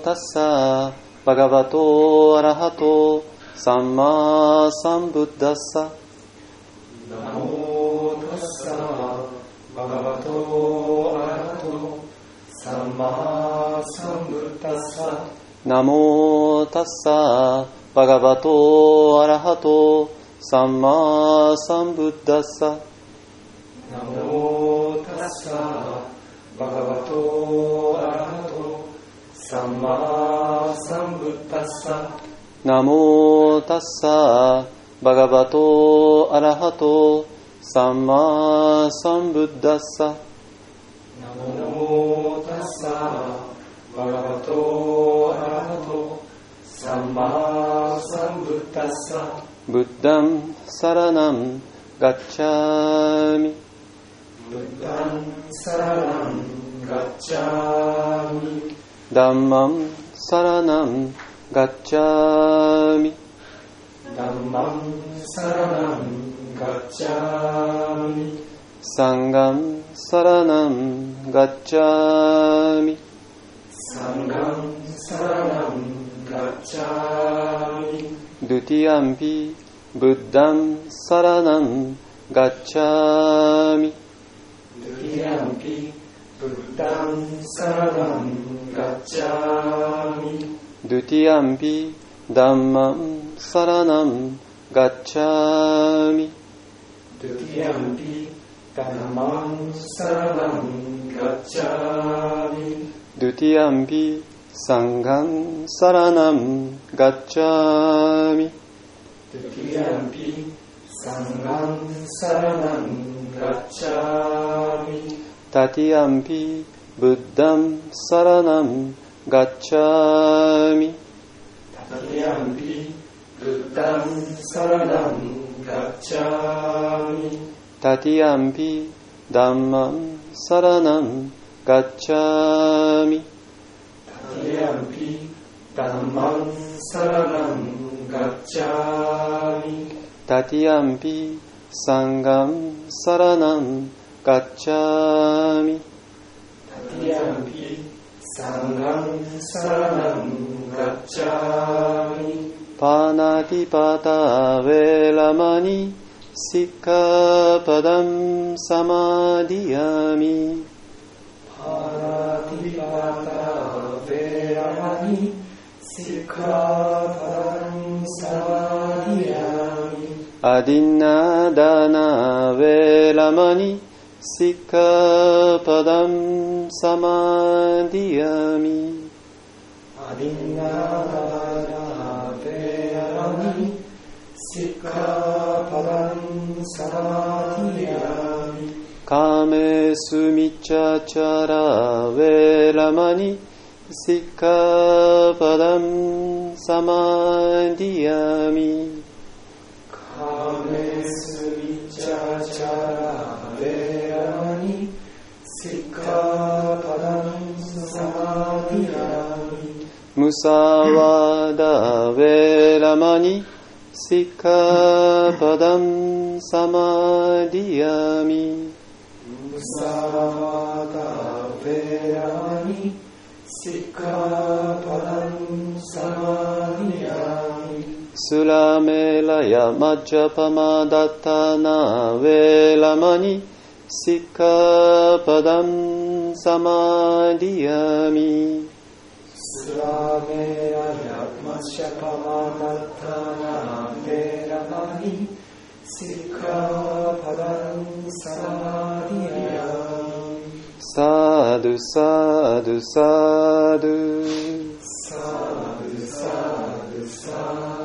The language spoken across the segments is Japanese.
タッサバガバトアラハトサンマサンブッダッサ。 ナモタッサバガバトアラハトサンマサンブッダッサ。 ナモタッサバガバトアラハトサンマサンブッダッサ。 ナモタッサバガバトアラハトサンマサンブッダッサ。 ナモタッサバガバトアラハトサンマサンブッダッサ。 ナモタッサバガバトアラハトサンマサンブッダッサ。 ブッダンサラナンガッチャミ。 ブッダンサラナンガッチャミ。 ダンマンサラナンガッチャミ。 ダンマンサラナンガッチャミ。 サンガンサラナンガッチャミ。 サンガンサラナンガッチャミ。 ドゥティアンピブッダンサラナンガッチャミ。 ドゥティアンピブッダンサラナンガッチャミ。 ドゥティアンピダンマンサラナンガッチャミ。 ドゥティアンピダンマンサラナンガッチャミ。 ドゥティアンピサンガンサラナンガッチャミ。 ドゥティアンピサンガンサラナンガッチャミ。 タティアンピブッダンサラナンガッチャミ。 タティアンピブッダンサラナンガッチャミ。 タティアンピダンマンサラナンガッチャミ。 タティアンピダンマンサラナンガッチャミ。 タティアンピサンガンサラナンガッチャミ。 タティアンピサンガンサラナンガッチャミ。 パナティパタヴェラマニシッカパダンサマディアミ。 パナティパタヴェラマニシッカパダンサマディアミ。 アディナダナヴェラマニシッカパダンサマディアミ。 アディナダナヴェラマニシッカパダンサマディアミ。 カメスミチャチャラヴェラマニシッカパダンサマディアミ。 カメスミチャチャラヴェラマニシッカパダンサマディアミ。 ムサワダヴェラマニシッカパダンサマディアミ。 ムサワダヴェラマニシッカパダンサマディアミ。 スラメラヤマジャパマダタナヴェラマニシッカパダンサマディアミ。 スラメラヤマジャパマダタナヴェラマニシッカパダンサマディアミ。 サドゥサドゥサドゥサドゥサドゥサドゥ。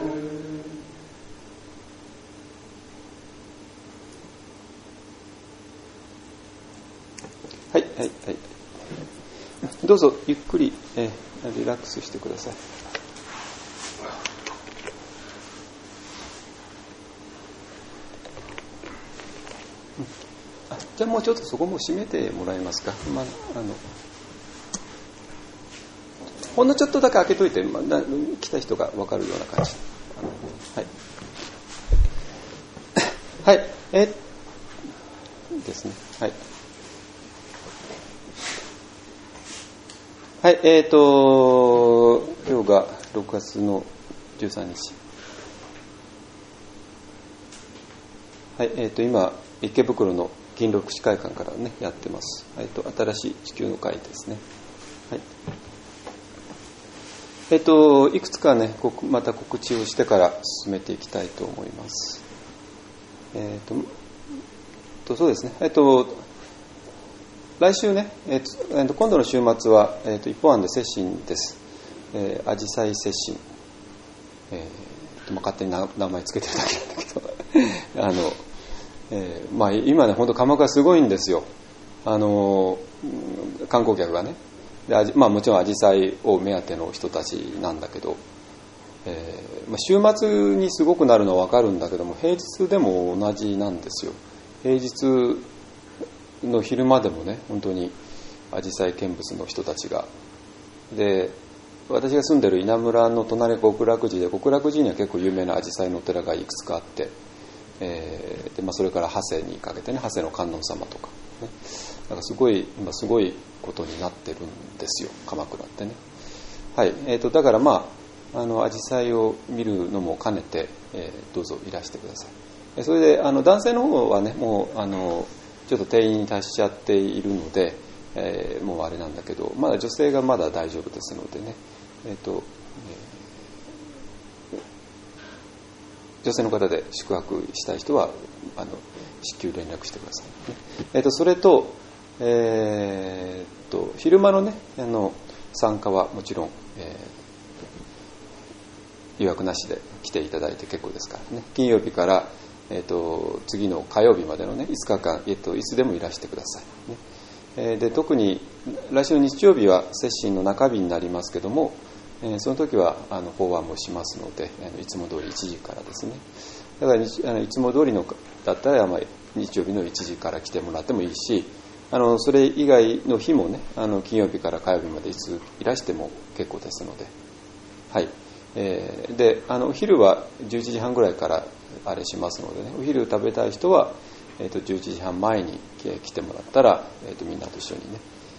はいはいはい。どうぞゆっくり、リラックスしてください。じゃあもうちょっとそこも閉めてもらえますか。ほんのちょっとだけ開けといて、来た人が分かるような感じ。はい。はい。ですね。はい。 はい、今日が6月の13日。はい、今池袋の金六市会館からねやってます。新しい地球の会ですね。はい。いくつかねまた告知をしてから進めていきたいと思います。そうですね。来週ね、今度の週末は、一本案で接心です。アジサイ接心。勝手に名前つけてるだけなんだけど、今ね、本当鎌倉すごいんですよ。観光客がね。でもちろんアジサイを目当ての人たちなんだけど、週末にすごくなるのは分かるんだけども、平日でも同じなんですよ。平日の昼間でもね、本当にアジサイ見物の人たちが。で、私が住んでる稲村の隣が極楽寺で、極楽寺には結構有名なアジサイのお寺がいくつかあって、それから長谷にかけてね、長谷の観音様とか、ね、なんか今すごいことになってるんですよ、鎌倉ってね。はい、だからアジサイを見るのも兼ねて、どうぞいらしてください。それで男性の方はね、もうちょっと定員に達しちゃっているので、もうあれなんだけど、まだ女性がまだ大丈夫ですのでね、女性の方で宿泊したい人は至急連絡してください、ね。それと、昼間のね参加はもちろん、予約なしで来ていただいて結構ですからね。金曜日から次の火曜日までのね5日間、いつでもいらしてください、ね。で特に来週の日曜日は接心の中日になりますけども、その時は法話もしますので、いつも通り1時からですね。だからいつも通りのだったら、日曜日の1時から来てもらってもいいし、それ以外の日もね、金曜日から火曜日までいついらしても結構ですので、はい。でお昼は11時半ぐらいからあれしますのでね、お昼食べたい人は、11時半前に来てもらったら、みんなと一緒にね、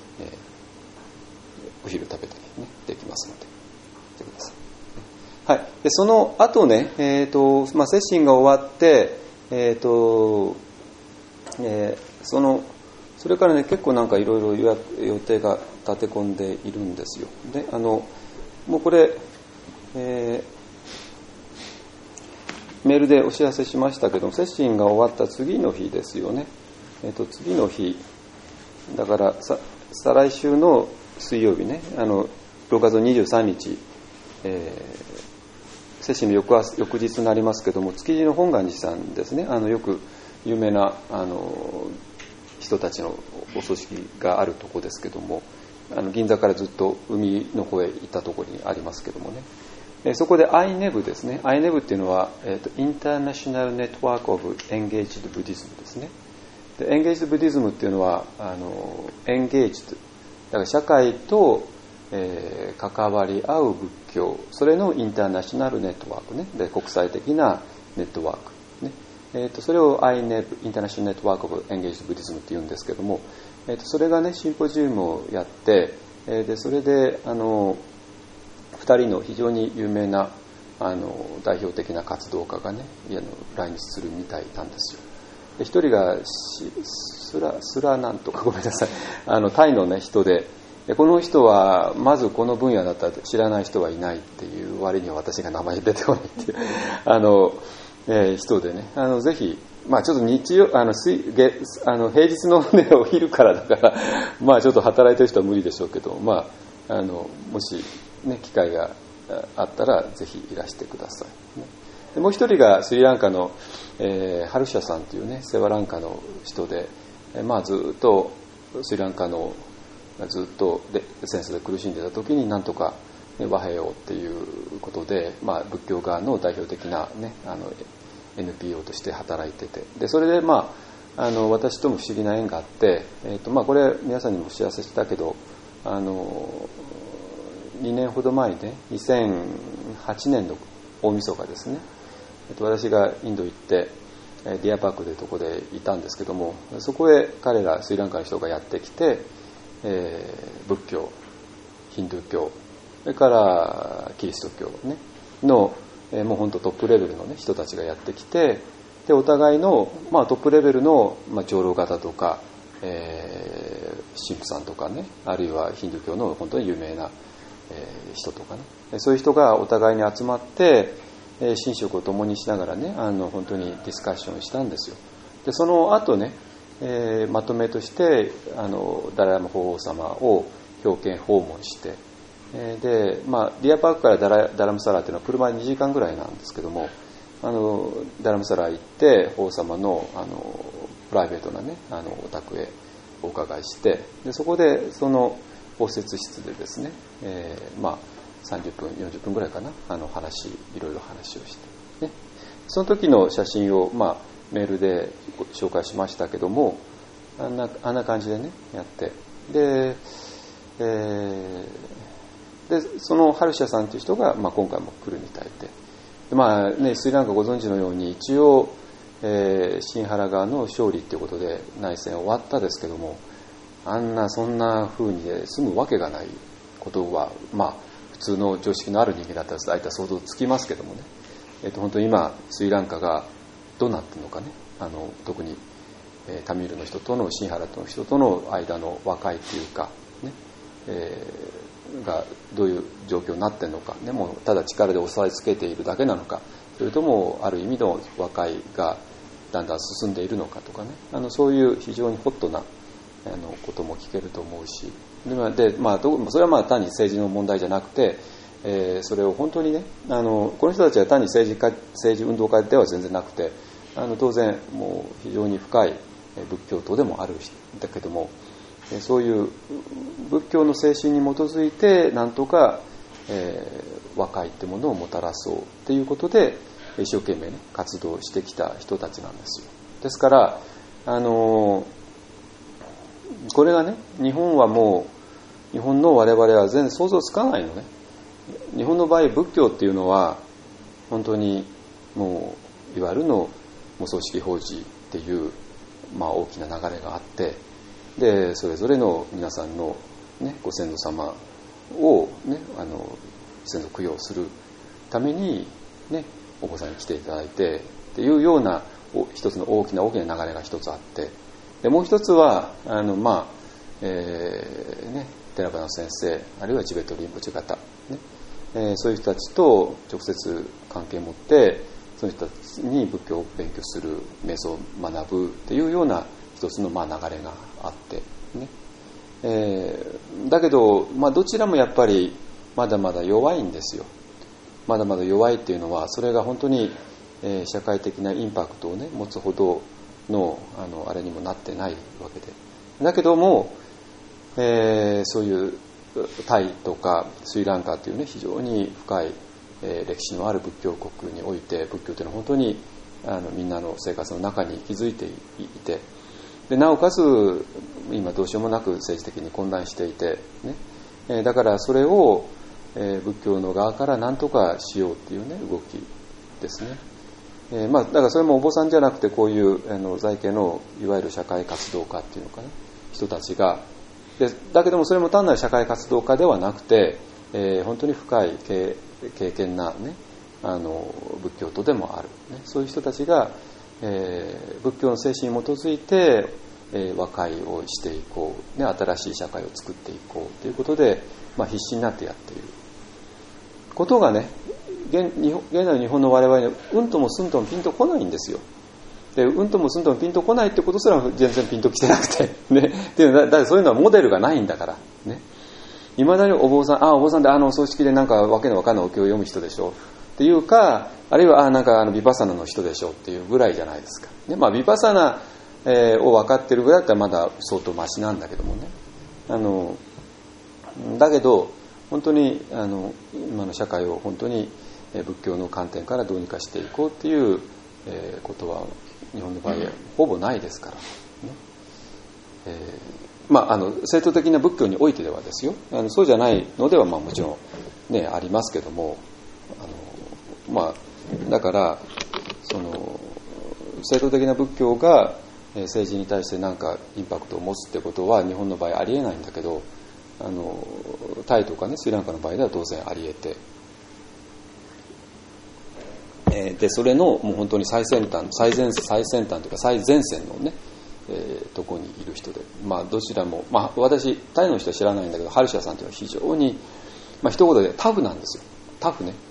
お昼食べたりねできますので来てください。はい。でその後ね、接心が終わって、それからね結構なんかいろいろ予定が立て込んでいるんですよ。でもうこれメールでお知らせしましたけども、接心が終わった次の日ですよね。次の日だから再来週の水曜日ね、6月23日、接心の翌日になりますけども、築地の本願寺さんですね、よく有名な人たちのお葬式があるとこですけども、銀座からずっと海の方へ行ったところにありますけどもね、そこで INEB ですね。INEB っていうのは、International Network of Engaged Buddhism ですね。で Engaged Buddhism っていうのはEngaged だから社会と、関わり合う仏教、それのインターナショナルネットワークね、で国際的なネットワークね、それを INEB International Network of Engaged Buddhism って言うんですけども、それがねシンポジウムをやって、でそれで2人の非常に有名な代表的な活動家がね来日するみたいなんですよ。で一人がスラなんとかごめんなさい、タイのね人で、この人はまずこの分野だったら知らない人はいないっていう割には私が名前出てこないっていう人でね、ぜひちょっと日曜平日の、ね、お昼からだからちょっと働いてる人は無理でしょうけど、もしね機会があったらぜひいらしてください、ね。でもう一人がスリランカの、ハルシャさんというねセワランカの人で、ずっとスリランカのずっと戦争で苦しんでた時になんとか、ね、和平をっていうことで、仏教側の代表的な、ね、NPO として働いてて、でそれで、私とも不思議な縁があって、これ皆さんにもお知らせしたけど2年ほど前にね2008年の大晦日ですね、私がインド行ってディアパークでとこでいたんですけども、そこへ彼らスリランカの人がやってきて、仏教ヒンドゥー教、それからキリスト教、ね、の、もう本当トップレベルの、ね、人たちがやってきて、でお互いの、トップレベルの、長老方とか、神父さんとかね、あるいはヒンドゥー教の本当に有名な、人とかね、そういう人がお互いに集まって、寝食を共にしながらね、本当にディスカッションしたんですよ。でその後ね、まとめとしてダライ・ラマ法皇様を表敬訪問して、で、ディアパークからダラムサラーというのは車で2時間ぐらいなんですけども、ダラムサラー行って法皇様のプライベートなねお宅へお伺いして、でそこでその応接室でですね、30分40分ぐらいかな、いろいろ話をして、ね、その時の写真を、メールで紹介しましたけども、あんな感じでねやって、でそのハルシャさんという人が、今回も来るみたいで、スリランカご存知のように一応、シンハラ側の勝利ということで内戦終わったですけども、そんな風に済むわけがないことは、普通の常識のある人間だったら大体想像つきますけどもね、本当に今スリランカがどうなっているのかね、特に、タミルの人とのシンハラの人との間の和解というか、ねがどういう状況になっているのか、ね、もうただ力で押さえつけているだけなのか、それともある意味の和解がだんだん進んでいるのかとかね、そういう非常にホットなことも聞けると思うし、それは単に政治の問題じゃなくて、それを本当にね、この人たちは単に政治運動家では全然なくて、当然もう非常に深い仏教徒でもあるんだけども、そういう仏教の精神に基づいてなんとか、和解ってものをもたらそうっていうことで一生懸命ね活動してきた人たちなんですよ。ですからこれがね、日本の我々は全然想像つかないのね。日本の場合仏教っていうのは本当にもういわゆるの無組織法事っていう、大きな流れがあって、でそれぞれの皆さんの、ね、ご先祖様を、ね、先祖供養するために、ね、お坊さんに来ていただいてっていうような一つの大きな流れが一つあって、でもう一つは寺花先生あるいはチベットリンポチェ方、ねそういう人たちと直接関係を持ってその人たちに仏教を勉強する瞑想を学ぶっていうような一つの流れがあって、ねだけど、どちらもやっぱりまだまだ弱いんですよ。まだまだ弱いっていうのはそれが本当に、社会的なインパクトを、ね、持つほどのあれにもなってないわけで、だけども、そういうタイとかスリランカというね非常に深い、歴史のある仏教国において仏教というのは本当にみんなの生活の中に息づいていて、でなおかつ今どうしようもなく政治的に混乱していて、ねだからそれを、仏教の側から何とかしようっていうね動きですね。だからそれもお坊さんじゃなくてこういう在家のいわゆる社会活動家っていうのかな人たちがだけどもそれも単なる社会活動家ではなくて、本当に深い経験な、ね、仏教徒でもある、ね、そういう人たちが、仏教の精神に基づいて、和解をしていこう、ね、新しい社会を作っていこうということで、必死になってやっていることがね現在の日本の我々にうんともすんともピンとこないんですよ。でうんともすんともピンとこないってことすら全然ピンときてなくて、ね、だそういうのはモデルがないんだからね。いまだにお坊さんでお葬式でなんかわけのわかんないお経を読む人でしょっていうか、あるいはなんかヴィパッサナの人でしょっていうぐらいじゃないですか。でヴィパッサナ、を分かってるぐらいだったらまだ相当マシなんだけどもね。だけど本当に今の社会を本当に仏教の観点からどうにかしていこうっていう、ことは日本の場合はほぼないですからね。正統的な仏教においてではですよ、そうじゃないのではもちろん、ね、ありますけども、だからその正統的な仏教が政治に対して何かインパクトを持つってことは日本の場合ありえないんだけど、 タイとかねスリランカの場合では当然あり得て、でそれのもう本当に最先端というか最前線のね、とこにいる人で、どちらも、私タイの人は知らないんだけどハルシャさんというのは非常に、一言でタフなんですよ。タフね、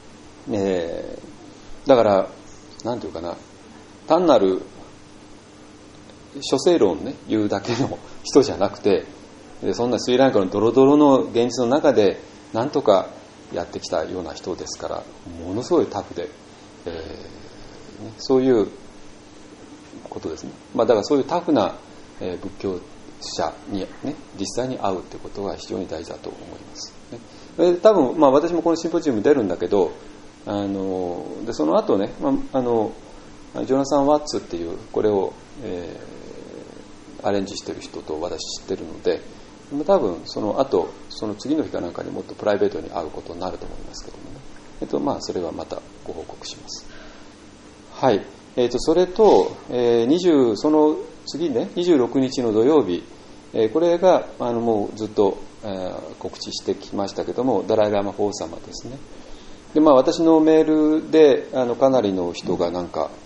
だからなんていうかな、単なる諸生論をね言うだけの人じゃなくて、そんなスリランカのドロドロの現実の中でなんとかやってきたような人ですから、ものすごいタフで、そういうことですね。だからそういうタフな、仏教者に、ね、実際に会うということが非常に大事だと思います、ね。多分、私もこのシンポジウム出るんだけど、でその後ね、ジョナサン・ワッツっていうこれを、アレンジしてる人と私知ってるので、多分その後その次の日かなんかにもっとプライベートに会うことになると思いますけどもね、それはまたご報告します。はい。それと、その次ね26日の土曜日、これがもうずっと、告知してきましたけども、ダライラマ法様ですね。で私のメールでかなりの人がなんか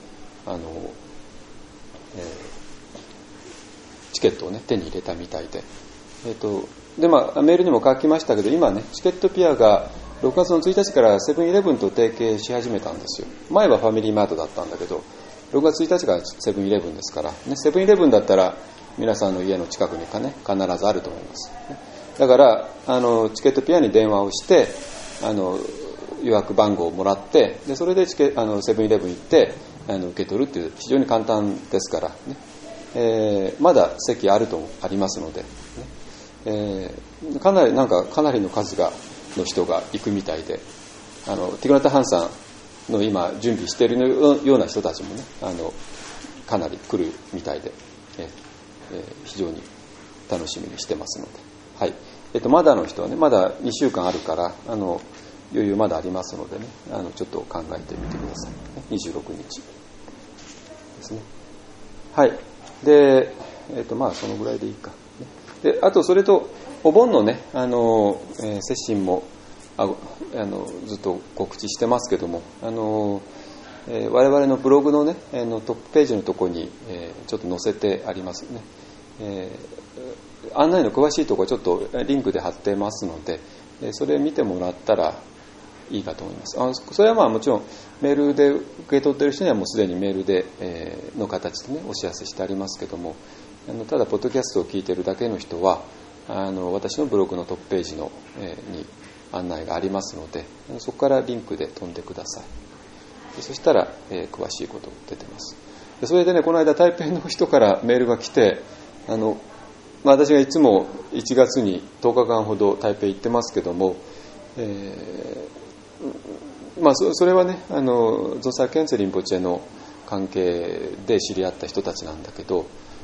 チケットをね手に入れたみたいで、でメールにも書きましたけど、今ねチケットピアが6月の1日からセブンイレブンと提携し始めたんですよ。前はファミリーマートだったんだけど、6月1日からセブンイレブンですから、ね、セブンイレブンだったら皆さんの家の近くにかね必ずあると思います。だからチケットピアに電話をして予約番号をもらって、でそれでセブンイレブン行って受け取るっていう非常に簡単ですからね、まだ席ありますので、ね、かなりの数の人が行くみたいで、ティグナタ・ハンさんの今準備しているような人たちもねかなり来るみたいで、非常に楽しみにしてますので、はい。まだの人はねまだ2週間あるから余裕まだありますのでね、ちょっと考えてみてください。26日ですね。はい。で、そのぐらいでいいか。で、あとそれとお盆のね、接心もずっと告知してますけども、我々のブログのねトップページのところに、ちょっと載せてありますね。案内の詳しいところはちょっとリンクで貼ってますので、それ見てもらったらいいかと思います。それはもちろんメールで受け取っている人にはもうすでにメールで、の形でねお知らせしてありますけども、ただポッドキャストを聞いているだけの人は私のブログのトップページの、に案内がありますので、そこからリンクで飛んでください。そしたら、詳しいこと出てます。それでね、この間台北の人からメールが来て、私がいつも1月に10日間ほど台北行ってますけども、それはねゾサ・ケンツェリンポチェの関係で知り合った人たちなんだけど、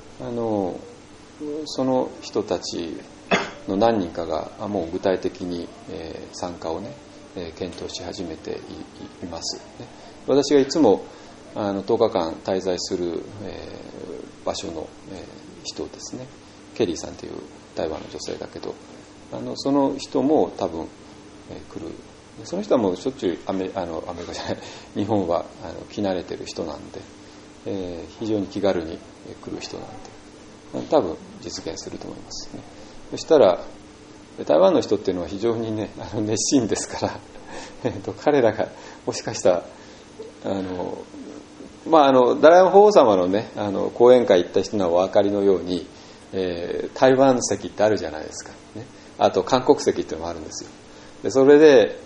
その人たちの何人かがもう具体的に、参加をね、検討し始めています、ね。私がいつも10日間滞在する、場所の、人ですね、ケリーさんという台湾の女性だけど、その人も多分、来る。その人はもうしょっちゅうアメリカじゃない日本は来慣れてる人なんで、非常に気軽に来る人なんで多分実現すると思いますね。そしたら台湾の人っていうのは非常にね熱心ですから彼らがもしかしたらダライマ法皇様のね講演会行った人はお分かりのように、台湾籍ってあるじゃないですか、ね、あと韓国籍っていうのもあるんですよ。でそれで、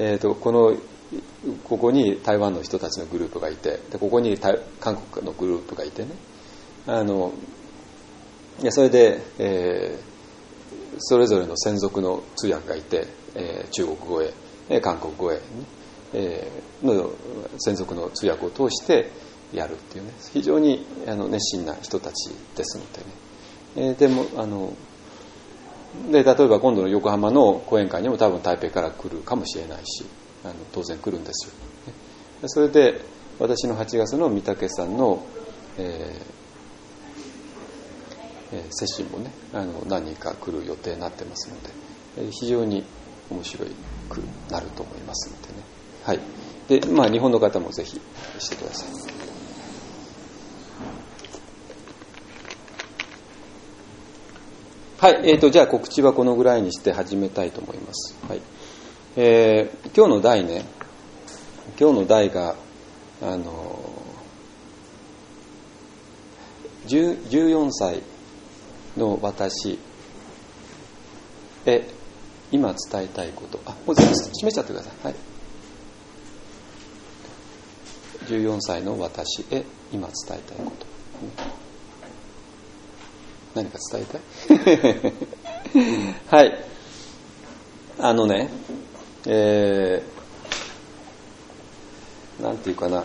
ここに台湾の人たちのグループがいて、でここに韓国のグループがいてね、それで、それぞれの専属の通訳がいて、中国語へ、韓国語へ、の専属の通訳を通してやるっていうね、非常に熱心な人たちですのでね、でも例えば今度の横浜の講演会にも多分台北から来るかもしれないし、当然来るんですよ。それで私の8月の御嶽さんの、 セッションもね何人か来る予定になってますので、非常に面白くなると思いますのでね。はい。で、日本の方もぜひしてください。はい。じゃあ告知はこのぐらいにして始めたいと思います。はい。今日の題ね。今日の題が14歳の私へ今伝えたいこと。もう全部閉めちゃってください。はい。14歳の私へ今伝えたいこと。何か伝えたいはい。なんていうかな、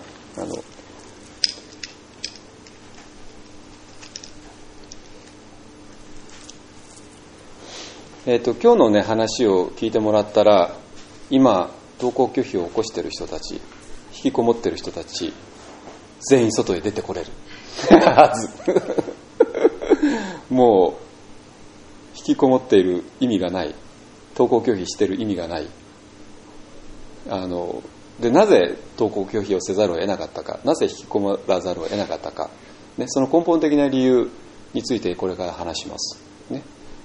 今日のね話を聞いてもらったら、今登校拒否を起こしている人たち、引きこもっている人たち、全員外へ出てこれるはずもう引きこもっている意味がない、登校拒否している意味がない。でなぜ登校拒否をせざるを得なかったか、なぜ引きこもらざるを得なかったか、ね、その根本的な理由についてこれから話します、ね。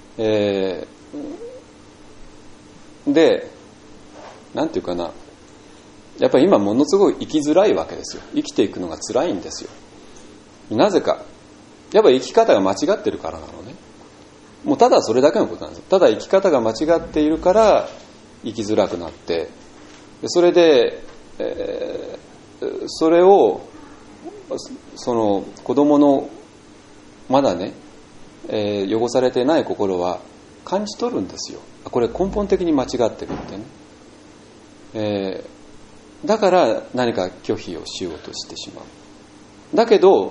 で、なんていうかな、やっぱり今ものすごい生きづらいわけですよ。生きていくのが辛いんですよ。なぜか、やっぱり生き方が間違ってるからなのね。もうただそれだけのことなんです。ただ生き方が間違っているから生きづらくなって、それで、それをその子供のまだね、汚されてない心は感じ取るんですよ。これ根本的に間違ってるってね。だから何か拒否をしようとしてしまう。だけど、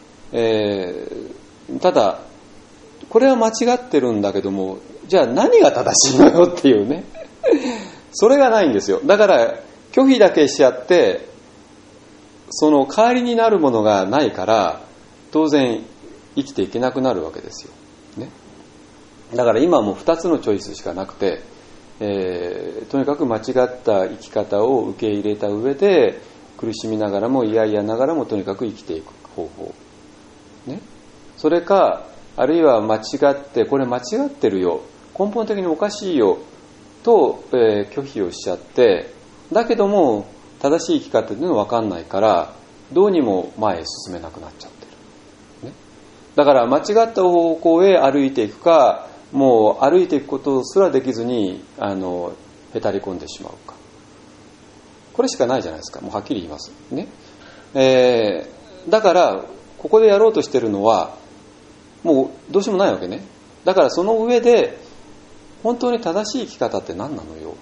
ただこれは間違ってるんだけども、じゃあ何が正しいのよっていうねそれがないんですよ。だから拒否だけしちゃって、その代わりになるものがないから、当然生きていけなくなるわけですよ、ね。だから今も2つのチョイスしかなくて、とにかく間違った生き方を受け入れた上で、苦しみながらも嫌々ながらもとにかく生きていく方法、ね。それか、あるいは間違って、これ間違ってるよ、根本的におかしいよと、拒否をしちゃって、だけども正しい生き方っていうのは分かんないから、どうにも前へ進めなくなっちゃってる、ね。だから間違った方向へ歩いていくか、もう歩いていくことすらできずにへたり込んでしまうか、これしかないじゃないですか。もうはっきり言いますね。だからここでやろうとしてるのはもうどうしようもないわけね。だからその上で本当に正しい生き方って何なのよ、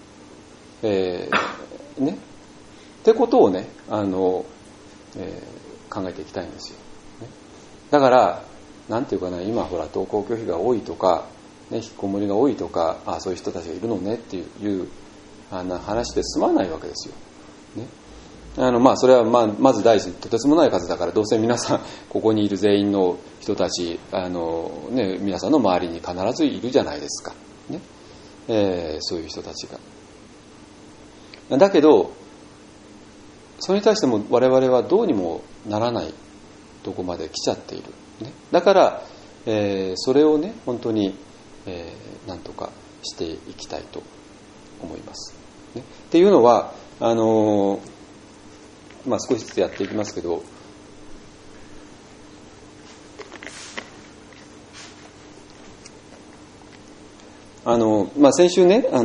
ね、ってことをね、考えていきたいんですよ、ね。だからなんていうかな、今ほら登校拒否が多いとか、ね、引きこもりが多いとか、そういう人たちがいるのねっていう話で済まないわけですよ、ね。それはまず第一とてつもない数だから、どうせ皆さんここにいる全員の人たちね、皆さんの周りに必ずいるじゃないですか、ね。そういう人たちが。だけどそれに対しても我々はどうにもならないとこまで来ちゃっている、ね。だから、それをね本当に、なんとかしていきたいと思います、ね。っていうのは少しずつやっていきますけど、先週ね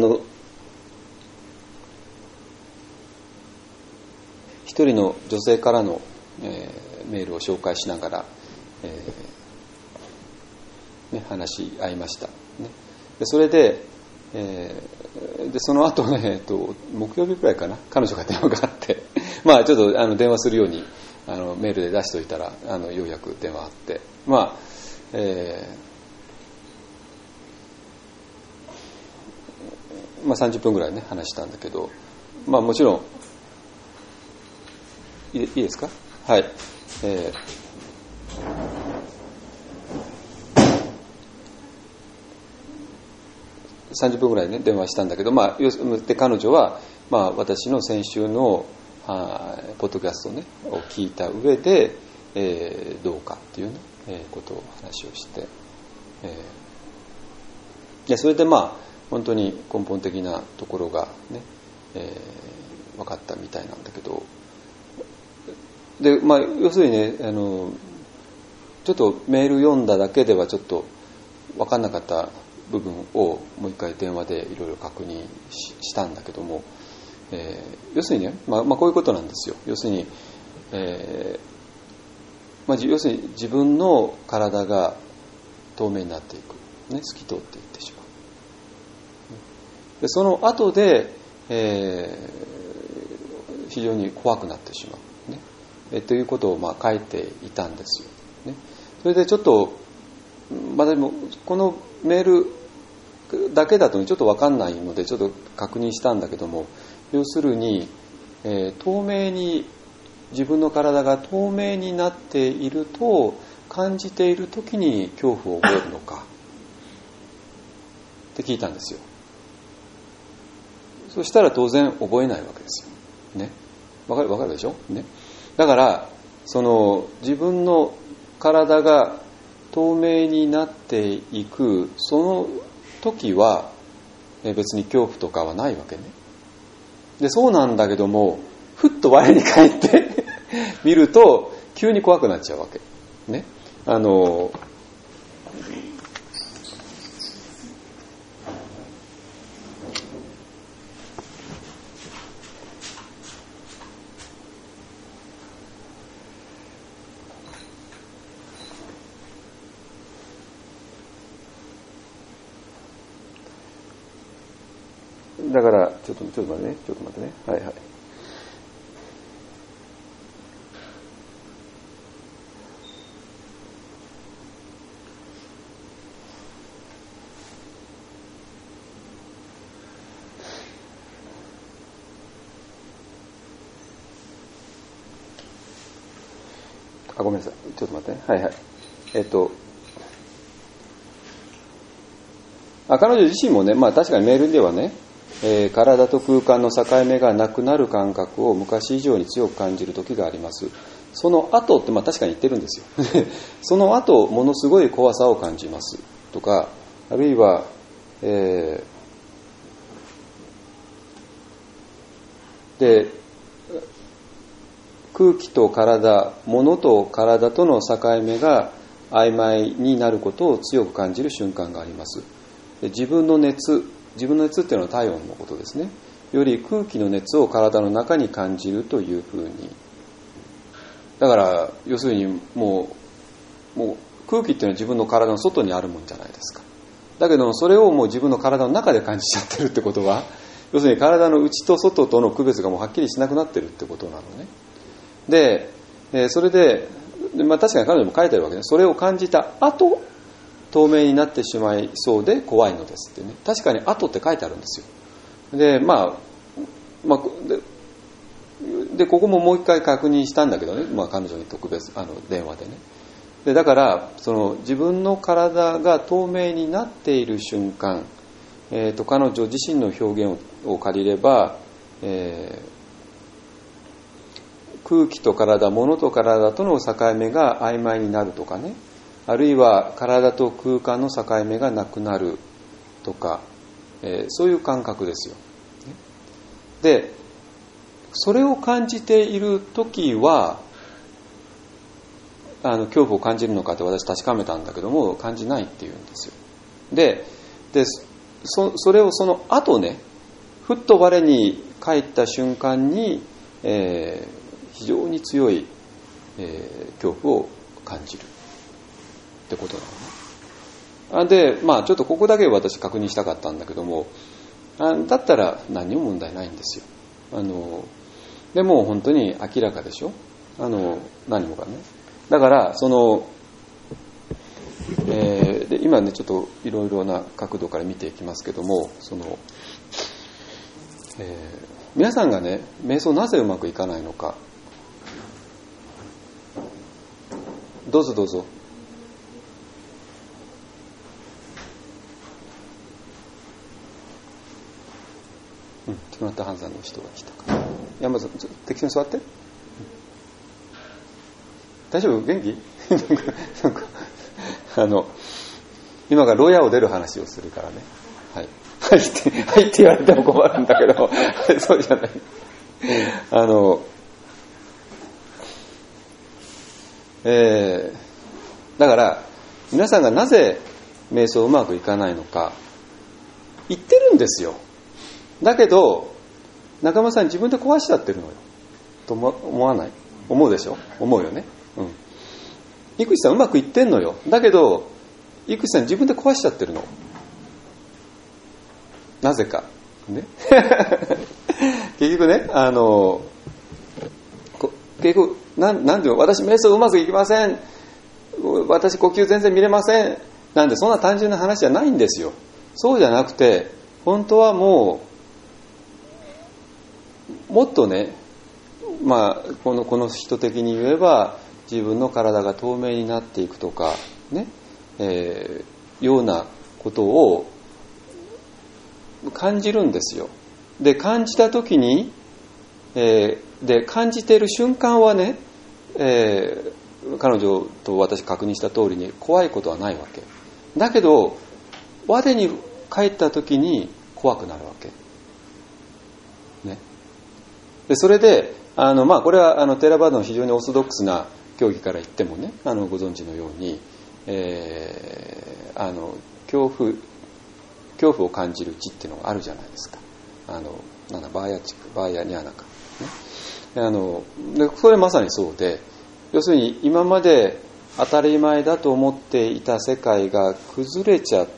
一人の女性からの、メールを紹介しながら、話し合いました、ね。でそれで、その後ね、木曜日くらいかな、彼女が電話があってちょっと電話するようにメールで出しておいたらようやく電話あって、30分ぐらいね話したんだけど、もちろんいいですか。はい。 30分ぐらいね電話したんだけど、で彼女は、私の先週のポッドキャスト、ね、を聞いた上で、どうかっていう、ねことを話をして、それで本当に根本的なところがね、分かったみたいなんだけど、で要するにねちょっとメール読んだだけではちょっと分かんなかった部分をもう一回電話でいろいろ確認したんだけども、要するにね、こういうことなんですよ。要するに、要するに自分の体が透明になっていく、ね、透き通っていってしまう。でその後で、非常に怖くなってしまう、ねということを書いていたんですよ、ね。それでちょっとでもこのメールだけだとちょっと分かんないのでちょっと確認したんだけども、要するに、透明に自分の体が透明になっていると感じている時に恐怖を覚えるのかって聞いたんですよ。そしたら当然覚えないわけですよ、ね、わかるでしょ、ね、だからその自分の体が透明になっていくその時は別に恐怖とかはないわけね。でそうなんだけどもふっと我に返って見ると急に怖くなっちゃうわけね。だからちょっと待ってね、はいはい。ごめんなさい、ちょっと待ってね、はいはい。彼女自身もね、確かにメールではね、体と空間の境目がなくなる感覚を昔以上に強く感じる時があります。その後って確かに言ってるんですよその後ものすごい怖さを感じますとか、あるいは、で空気と体、物と体との境目が曖昧になることを強く感じる瞬間があります。で自分の熱っていうのは体温のことですね。より空気の熱を体の中に感じるというふうに。だから要するにもう空気っていうのは自分の体の外にあるもんじゃないですか。だけどそれをもう自分の体の中で感じちゃってるってことは、要するに体の内と外との区別がもうはっきりしなくなってるってことなのね。で、それで、確かに彼女も書いてあるわけね。それを感じた後透明になってしまいそうで怖いのですってね。確かに後って書いてあるんですよ。ででここももう一回確認したんだけどね、彼女に特別電話でね。でだからその自分の体が透明になっている瞬間、彼女自身の表現を借りれば、空気と体、物と体との境目が曖昧になるとかね、あるいは体と空間の境目がなくなるとか、そういう感覚ですよ。で、それを感じているときは恐怖を感じるのかって私確かめたんだけども、感じないっていうんですよ。でそれをその後ね、ふっと我に返った瞬間に、非常に強い、恐怖を感じるってことなのね。でちょっとここだけ私確認したかったんだけども、だったら何にも問題ないんですよ。でも本当に明らかでしょ、何もかね。だからで今ねちょっといろいろな角度から見ていきますけども、皆さんがね瞑想なぜうまくいかないのか、どうぞどうぞ。 ティモナタ・ハンザンの人が来たから。山田さん、適当に座って。大丈夫？元気？なんか今から牢屋を出る話をするからね。はい。はいって言われても困るんだけど、そうじゃない。だから皆さんがなぜ瞑想うまくいかないのか言ってるんですよ。だけど仲間さん自分で壊しちゃってるのよと思わない？思うでしょ？思うよね。井口さんうまくいってんのよ。だけど井口さん自分で壊しちゃってるの。なぜかね結局ね結局なんで私瞑想うまくいきません、私呼吸全然見れませんなんで、そんな単純な話じゃないんですよ。そうじゃなくて本当はもっとね、この人的に言えば自分の体が透明になっていくとかね、ようなことを感じるんですよ。で感じた時に、で感じている瞬間はね、彼女と私確認した通りに怖いことはないわけだけど、我に帰った時に怖くなるわけね。でそれでこれはテラバードの非常にオーソドックスな教義から言ってもね、ご存知のように、恐怖を感じる知っていうのがあるじゃないですか。バーヤニャーナか、ね、でそれまさにそうで、要するに今まで当たり前だと思っていた世界が崩れちゃって、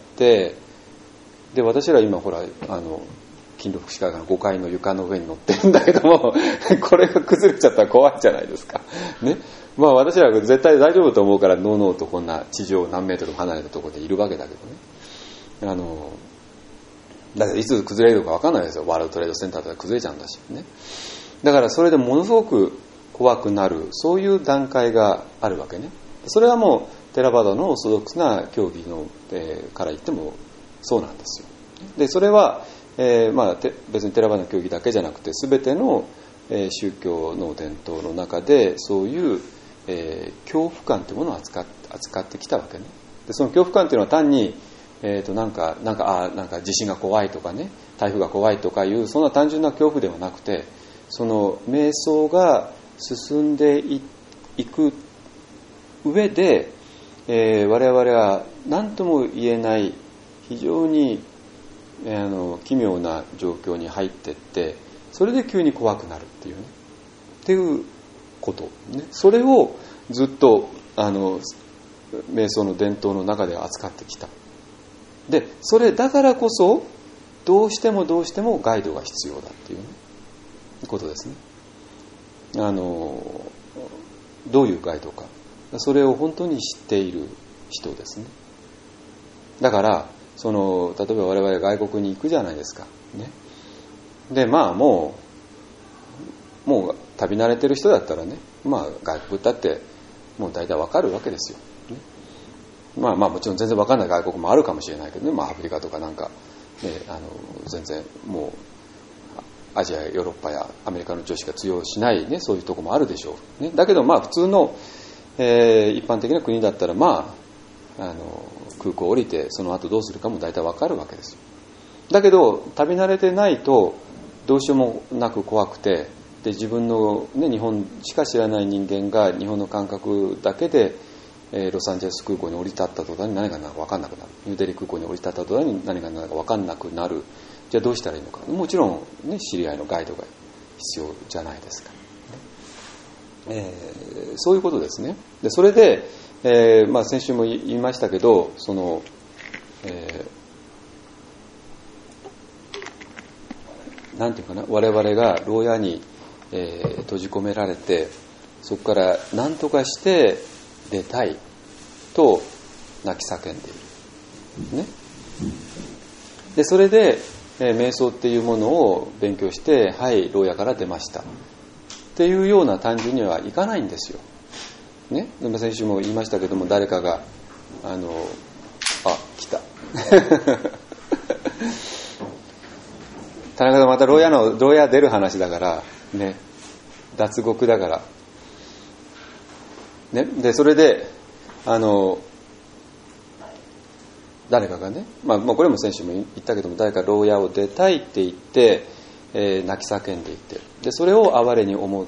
で私ら今ほら金六福祉会の5階の床の上に乗ってるんだけどもこれが崩れちゃったら怖いじゃないですかね。私らは絶対大丈夫と思うからのうのうとこんな地上何メートル離れたところでいるわけだけどね。だからいつ崩れるか分かんないですよ。ワールドトレードセンターとか崩れちゃうんだしね。だからそれでものすごく怖くなる、そういう段階があるわけね。それはもうテラバダのオーソドックスな教義の、から言ってもそうなんですよ。でそれは、別にテラバダの教義だけじゃなくて全ての、宗教の伝統の中でそういう、恐怖感というものを扱ってきたわけね。でその恐怖感というのは単になんか地震が怖いとかね、台風が怖いとかいうそんな単純な恐怖ではなくて、その瞑想が進んでいく上で、我々は何とも言えない非常に奇妙な状況に入っていって、それで急に怖くなるっていうね、っていうことね。それをずっと瞑想の伝統の中では扱ってきた。でそれだからこそどうしてもガイドが必要だっていう、ね、ことですね。どういうガイドか、それを本当に知っている人ですね。だから例えば我々外国に行くじゃないですかね。でもう旅慣れてる人だったらね、外国だってもう大体わかるわけですよ、ね。もちろん全然わかんない外国もあるかもしれないけどね、アフリカとかなんか、ね、全然もうアジアやヨーロッパやアメリカの常識が通用しない、ね、そういうところもあるでしょう、ね。だけど普通の、一般的な国だったら空港降りてその後どうするかも大体わかるわけですよ。だけど旅慣れてないとどうしようもなく怖くて、で自分の、ね、日本しか知らない人間が日本の感覚だけで、ロサンゼルス空港に降り立った途端に何が何だか分かんなくなる、ニューデリー空港に降り立った途端に何が何だか分かんなくなる。じゃあどうしたらいいのか、もちろん、ね、知り合いのガイドが必要じゃないですか、そういうことですね。でそれで、先週も言いましたけど、なんていうかな、我々が牢屋に、閉じ込められて、そこから何とかして出たいと泣き叫んでいる、ね。でそれで、瞑想っていうものを勉強して、はい牢屋から出ましたっていうような単純にはいかないんですよ、ね。で先週も言いましたけども、誰かが来た田中さんまた牢屋出る話だからね、脱獄だからね。でそれで誰かがね、まあこれも先週も言ったけども、誰か牢屋を出たいって言って、泣き叫んでいて、でそれを哀れに思った、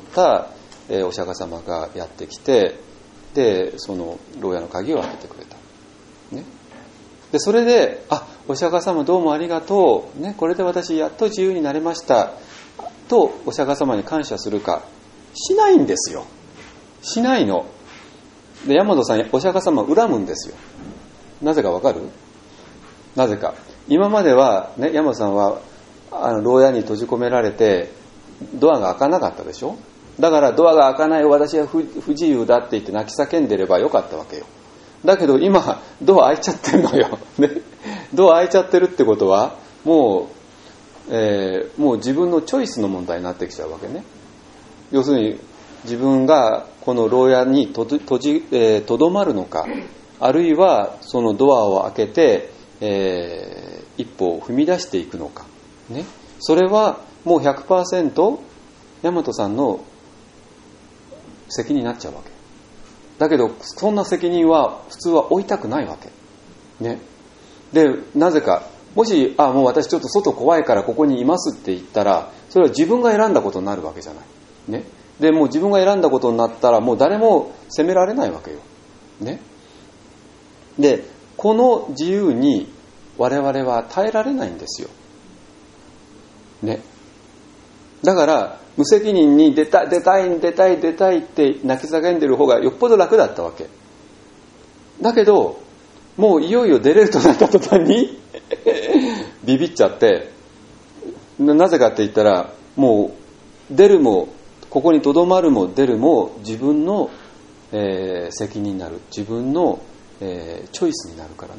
お釈迦様がやってきて、でその牢屋の鍵を開けてくれた、ね、でそれでお釈迦様どうもありがとう、ね、これで私やっと自由になれましたとお釈迦様に感謝するか、しないんですよ。しないので、大和さんお釈迦様を恨むんですよ。なぜかわかる？なぜか。今まではね、大和さんは牢屋に閉じ込められてドアが開かなかったでしょ。だからドアが開かない、私は不自由だって言って泣き叫んでればよかったわけよ。だけど今ドア開いちゃってるのよ、ね、ドア開いちゃってるってことはもう自分のチョイスの問題になってきちゃうわけね。要するに自分がこの牢屋にとどまるのか、あるいはそのドアを開けて、一歩を踏み出していくのか、ね、それはもう 100% 大和さんの責任になっちゃうわけだけど、そんな責任は普通は負いたくないわけ、ね、でなぜか、もしもう私ちょっと外怖いからここにいますって言ったら、それは自分が選んだことになるわけじゃない、ね、でもう自分が選んだことになったらもう誰も責められないわけよ、ね、でこの自由に我々は耐えられないんですよ、ね、だから無責任に出たいって泣き叫んでる方がよっぽど楽だったわけだけど、もういよいよ出れるとなった途端にビビっちゃって、なぜかって言ったら、もう出るもここにとどまるも出るも自分の、責任になる、自分の、チョイスになるからね。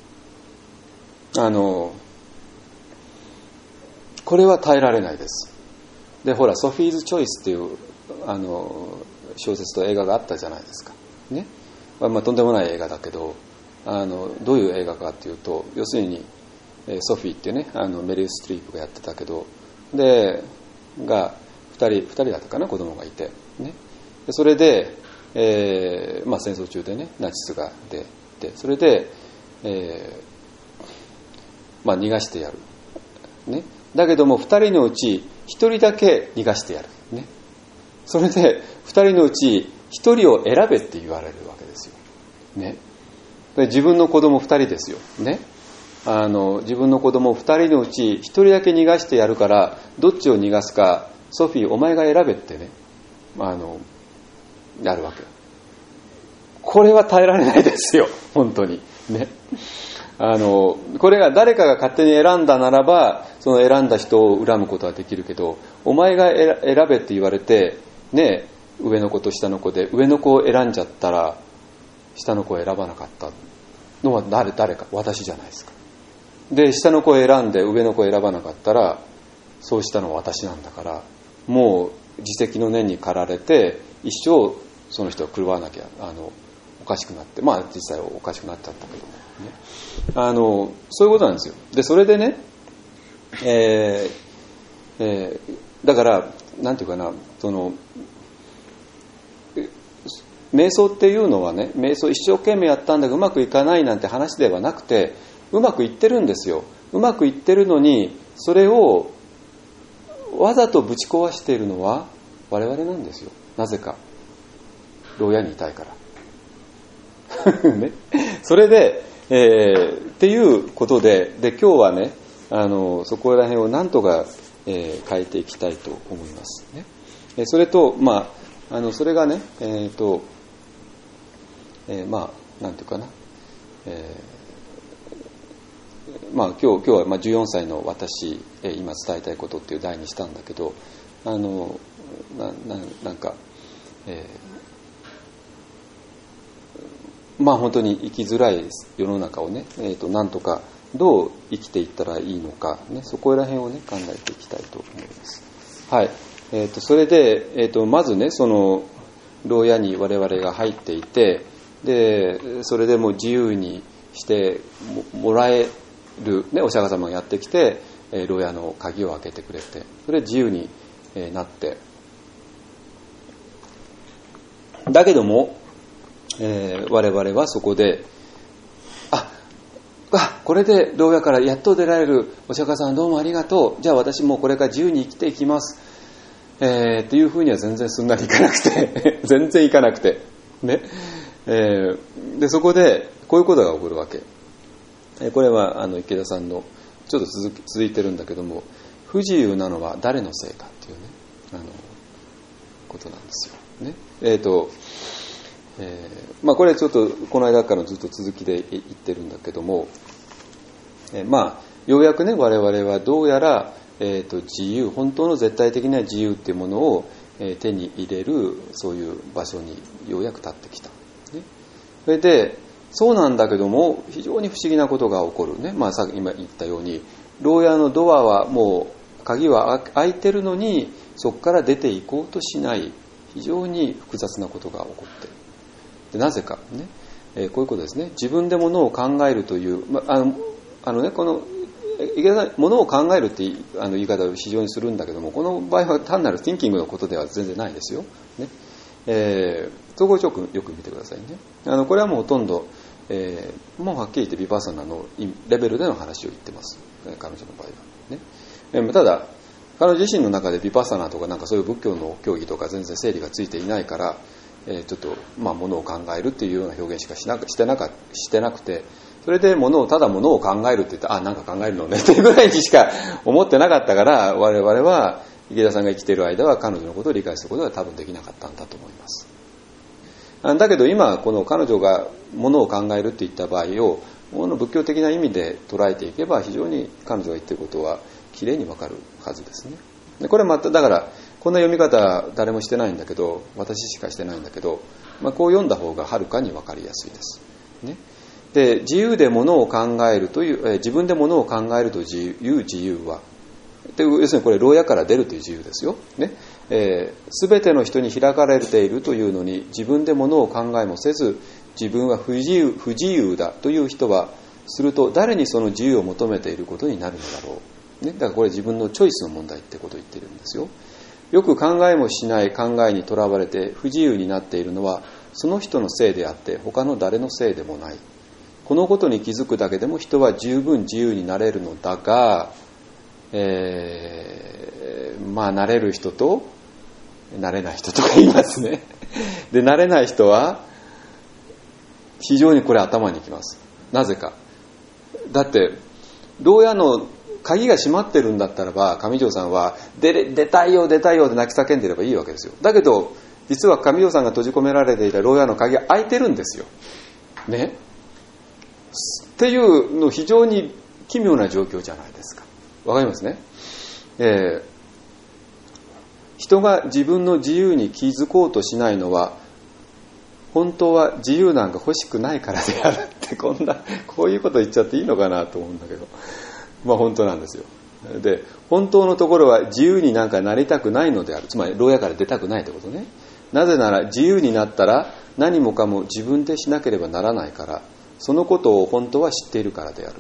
これは耐えられないです。でほら、ソフィーズ・チョイスっていう小説と映画があったじゃないですか、ね、とんでもない映画だけど、どういう映画かっていうと、要するにソフィーっていうね、メリル・ストリープがやってたけど、で2人だったかな、子供がいて、ね、でそれで、戦争中でね、ナチスが出て、それで、逃がしてやる、ね、だけども2人のうち1人だけ逃がしてやる、ね、それで2人のうち1人を選べって言われるわけですよ、ね、で自分の子供2人ですよ、ね、自分の子供2人のうち1人だけ逃がしてやるから、どっちを逃がすかソフィーお前が選べってね、やるわけ。これは耐えられないですよ、本当にね。これが誰かが勝手に選んだならば、その選んだ人を恨むことはできるけど、お前が選べって言われてね、上の子と下の子で上の子を選んじゃったら下の子を選ばなかったのは誰か、私じゃないですか。で下の子を選んで上の子を選ばなかったら、そうしたのは私なんだから、もう自責の念に駆られて一生その人を狂わなきゃおかしくなって、実際おかしくなっちゃったけどね、そういうことなんですよ。でそれでね、だからなんていうかな、その瞑想っていうのはね、瞑想一生懸命やったんだけどうまくいかないなんて話ではなくて、うまくいってるんですよ。うまくいってるのに、それをわざとぶち壊しているのは我々なんですよ。なぜか、牢屋にいたいからね、それで、っていうことで、今日はね、そこら辺をなんとか、変えていきたいと思いますね。それとそれがね、なんていうかな、今日は14歳の私、今伝えたいことっていう題にしたんだけど、なんか、本当に生きづらい世の中をね、なんとかどう生きていったらいいのか、ね、そこら辺をね考えていきたいと思います。はい。それで、まずね、その牢屋に我々が入っていて、でそれでもう自由にしてもらえる、ね、お釈迦様がやってきて、 牢屋の鍵を開けてくれて、それで自由になって、だけども、我々はそこでこれで牢屋からやっと出られる、お釈迦さんどうもありがとう、じゃあ私もうこれから自由に生きていきます、っていうふうには全然すんなりいかなくて全然いかなくてね、でそこでこういうことが起こるわけ。これは池田さんのちょっと続いてるんだけども、不自由なのは誰のせいかっていうね、ことなんですよね。これちょっとこの間からずっと続きで言ってるんだけども、ようやくね我々はどうやら、自由、本当の絶対的な自由っていうものを、手に入れるそういう場所にようやく立ってきた、ね、それでそうなんだけども非常に不思議なことが起こるね。さっき今言ったように牢屋のドアはもう鍵は開いてるのにそこから出ていこうとしない、非常に複雑なことが起こっている。でなぜかね、こういうことですね。自分でものを考えるという、このものを考えるって言い方を非常にするんだけども、この場合は単なる thinking のことでは全然ないですよ、ね。統合よく見てくださいね。これはもうほとんど、もうはっきり言ってヴィパッサナのレベルでの話を言ってます、彼女の場合はね。ただ彼女自身の中でヴィパッサナとかなんかそういう仏教の教義とか全然整理がついていないから、ちょっとものを考えるっていうような表現しかしてなくて、それでただものを考えるって言ったらなんか考えるのねっていうぐらいにしか思ってなかったから、我々は池田さんが生きている間は彼女のことを理解することが多分できなかったんだと思います。だけど今この彼女がものを考えるって言った場合を仏教的な意味で捉えていけば、非常に彼女が言っていることはきれいにわかるはずですね。でこれまただからこんな読み方誰もしてないんだけど、私しかしてないんだけど、こう読んだ方がはるかにわかりやすいです、ね。で自由でものを考えるという、自分でものを考えるという自由は、要するにこれ牢屋から出るという自由ですよ、ね。全ての人に開かれているというのに自分でものを考えもせず自分は不自由だという人は、すると誰にその自由を求めていることになるのだろう、ね。だからこれ自分のチョイスの問題ってことを言っているんですよ。よく考えもしない考えにとらわれて不自由になっているのはその人のせいであって他の誰のせいでもない。このことに気づくだけでも人は十分自由になれるのだが、なれる人となれない人とか言いますね。でなれない人は非常にこれ頭にきます。なぜか。だって牢屋の鍵が閉まってるんだったらば上条さんは出たいよって泣き叫んでればいいわけですよ。だけど実は上条さんが閉じ込められていた牢屋の鍵が開いてるんですよ、ね。っていうの非常に奇妙な状況じゃないですか。わかりますね。人が自分の自由に気づこうとしないのは本当は自由なんか欲しくないからであるってこういうこと言っちゃっていいのかなと思うんだけど、本当なんですよ。で本当のところは自由になんかなりたくないのである。つまり牢屋から出たくないってことね。なぜなら自由になったら何もかも自分でしなければならないから、そのことを本当は知っているからである。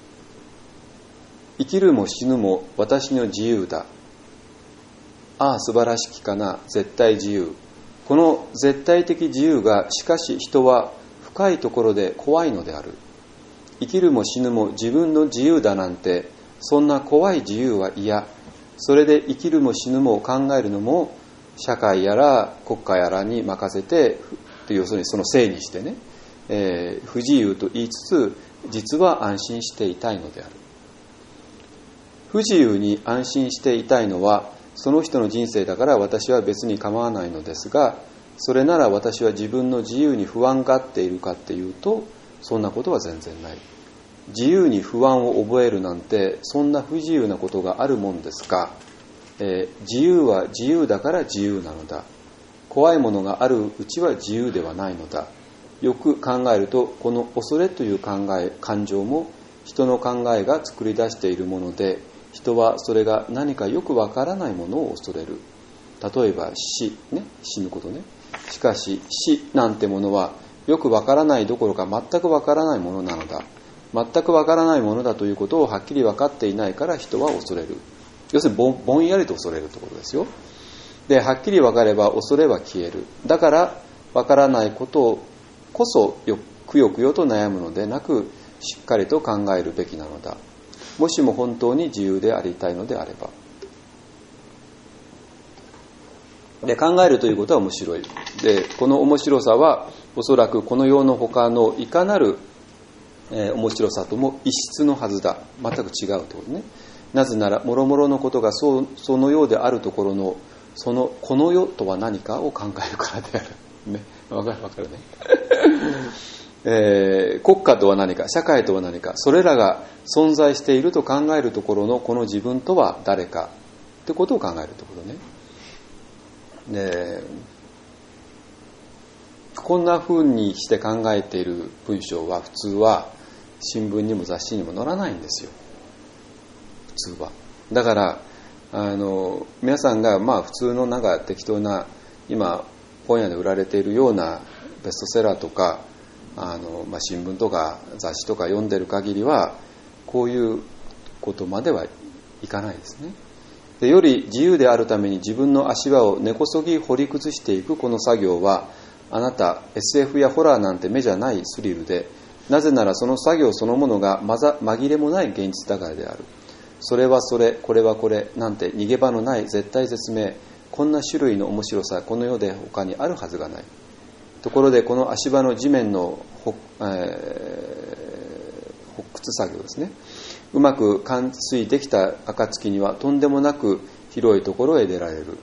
生きるも死ぬも私の自由だ。ああ素晴らしきかな絶対自由。この絶対的自由がしかし人は深いところで怖いのである。生きるも死ぬも自分の自由だなんて、そんな怖い自由は嫌。それで生きるも死ぬも考えるのも社会やら国家やらに任せて、要するにそのせいにしてね、不自由と言いつつ実は安心していたいのである。不自由に安心していたいのはその人の人生だから私は別に構わないのですが、それなら私は自分の自由に不安がっているかっていうと、そんなことは全然ない。自由に不安を覚えるなんてそんな不自由なことがあるもんですか。自由は自由だから自由なのだ。怖いものがあるうちは自由ではないのだ。よく考えるとこの恐れという感情も人の考えが作り出しているもので、人はそれが何かよくわからないものを恐れる。例えば死、ね、死ぬことね。しかし死なんてものはよくわからないどころか全くわからないものなのだ。 全くわからないものだということをはっきり分かっていないから人は恐れる。要するにぼんやりと恐れるということですよ。で、はっきり分かれば恐れは消える。だから分からないことこそくよくよと悩むのでなく、しっかりと考えるべきなのだ。もしも本当に自由でありたいのであれば。で、考えるということは面白い。で、この面白さはおそらくこの世の他のいかなる、面白さとも異質のはずだ。全く違うということね。なぜなら諸々のことがそのようであるところのこの世とは何かを考えるからである。ね、わかるね。国家とは何か、社会とは何か、それらが存在していると考えるところのこの自分とは誰かってことを考えるところね。こんな風にして考えている文章は普通は新聞にも雑誌にも載らないんですよ。普通は。だから皆さんが普通の適当な今本屋で売られているようなベストセラーとか新聞とか雑誌とか読んでる限りはこういうことまではいかないですね。で、より自由であるために自分の足場を根こそぎ掘り崩していくこの作業は、あなた SF やホラーなんて目じゃないスリルで、なぜならその作業そのものが紛れもない現実だからである。それはそれ、これはこれなんて逃げ場のない絶対絶命、こんな種類の面白さこの世で他にあるはずがない。ところでこの足場の地面の掘掘作業ですね、うまく完遂できた暁にはとんでもなく広いところへ出られる。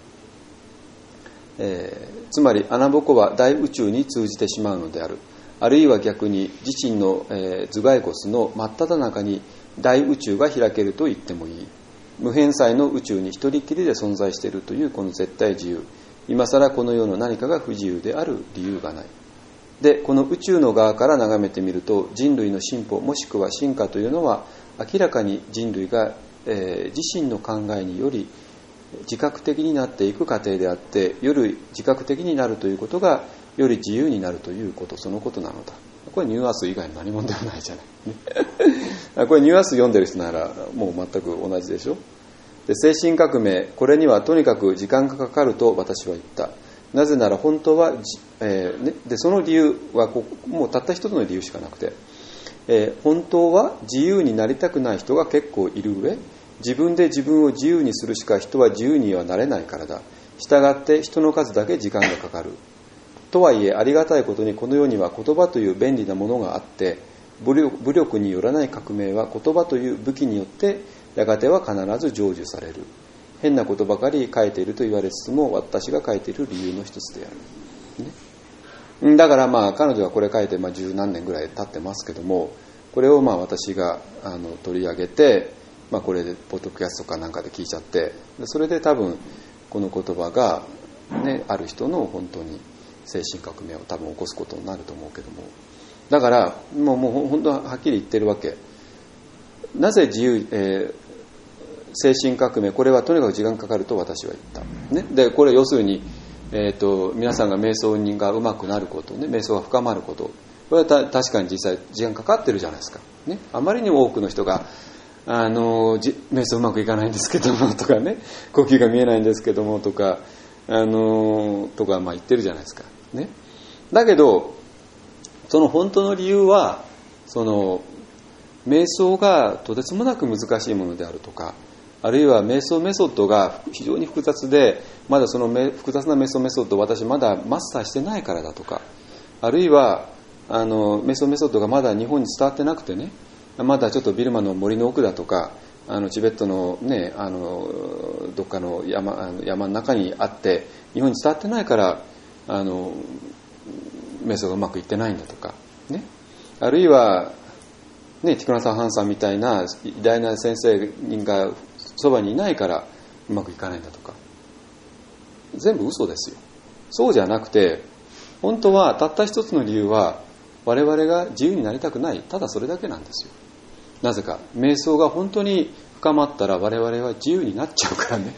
つまり穴ぼこは大宇宙に通じてしまうのである。あるいは逆に自身の、頭蓋骨の真っ只中に大宇宙が開けると言ってもいい。無辺際の宇宙に一人きりで存在しているというこの絶対自由、今更この世の何かが不自由である理由がない。で、この宇宙の側から眺めてみると、人類の進歩もしくは進化というのは明らかに人類が、自身の考えにより自覚的になっていく過程であって、より自覚的になるということがより自由になるということ、そのことなのだ。これニュアンス以外の何もではないじゃないこれニュアンス読んでる人ならもう全く同じでしょ。で、精神革命、これにはとにかく時間がかかると私は言った。なぜなら本当は、でその理由はもうたった一つの理由しかなくて、本当は自由になりたくない人が結構いる上、自分で自分を自由にするしか人は自由にはなれないからだ。したがって人の数だけ時間がかかる。とはいえありがたいことにこの世には言葉という便利なものがあって、武力によらない革命は言葉という武器によってやがては必ず成就される。変なことばかり書いていると言われつつも、私が書いている理由の一つである、ね、だから彼女はこれ書いて十何年ぐらい経ってますけども、これを私が取り上げて、これでポッドキャストかなんかで聞いちゃって、それで多分この言葉が、ね、ある人の本当に精神革命を多分起こすことになると思うけども、だからもう本当ははっきり言ってるわけ。なぜ自由、精神革命、これはとにかく時間かかると私は言った、ね、でこれ要するに、皆さんが瞑想がうまくなること、ね、瞑想が深まること、これは確かに実際時間かかってるじゃないですか、ね、あまりにも多くの人が瞑想うまくいかないんですけどもとかね、呼吸が見えないんですけどもとかとか言ってるじゃないですか、ね、だけどその本当の理由は瞑想がとてつもなく難しいものであるとか、あるいは瞑想メソッドが非常に複雑で、まだその複雑な瞑想メソッドを私まだマスターしてないからだとか、あるいは瞑想メソッドがまだ日本に伝わってなくてね、まだちょっとビルマの森の奥だとかチベットのねどっかの山の中にあって日本に伝わってないから瞑想がうまくいってないんだとかね、あるいはね、ティクナサ・ハンさんみたいな偉大な先生がそばにいないからうまくいかないんだとか、全部嘘ですよ。そうじゃなくて、本当はたった一つの理由は我々が自由になりたくない、ただそれだけなんですよ。なぜか、瞑想が本当に深まったら我々は自由になっちゃうからね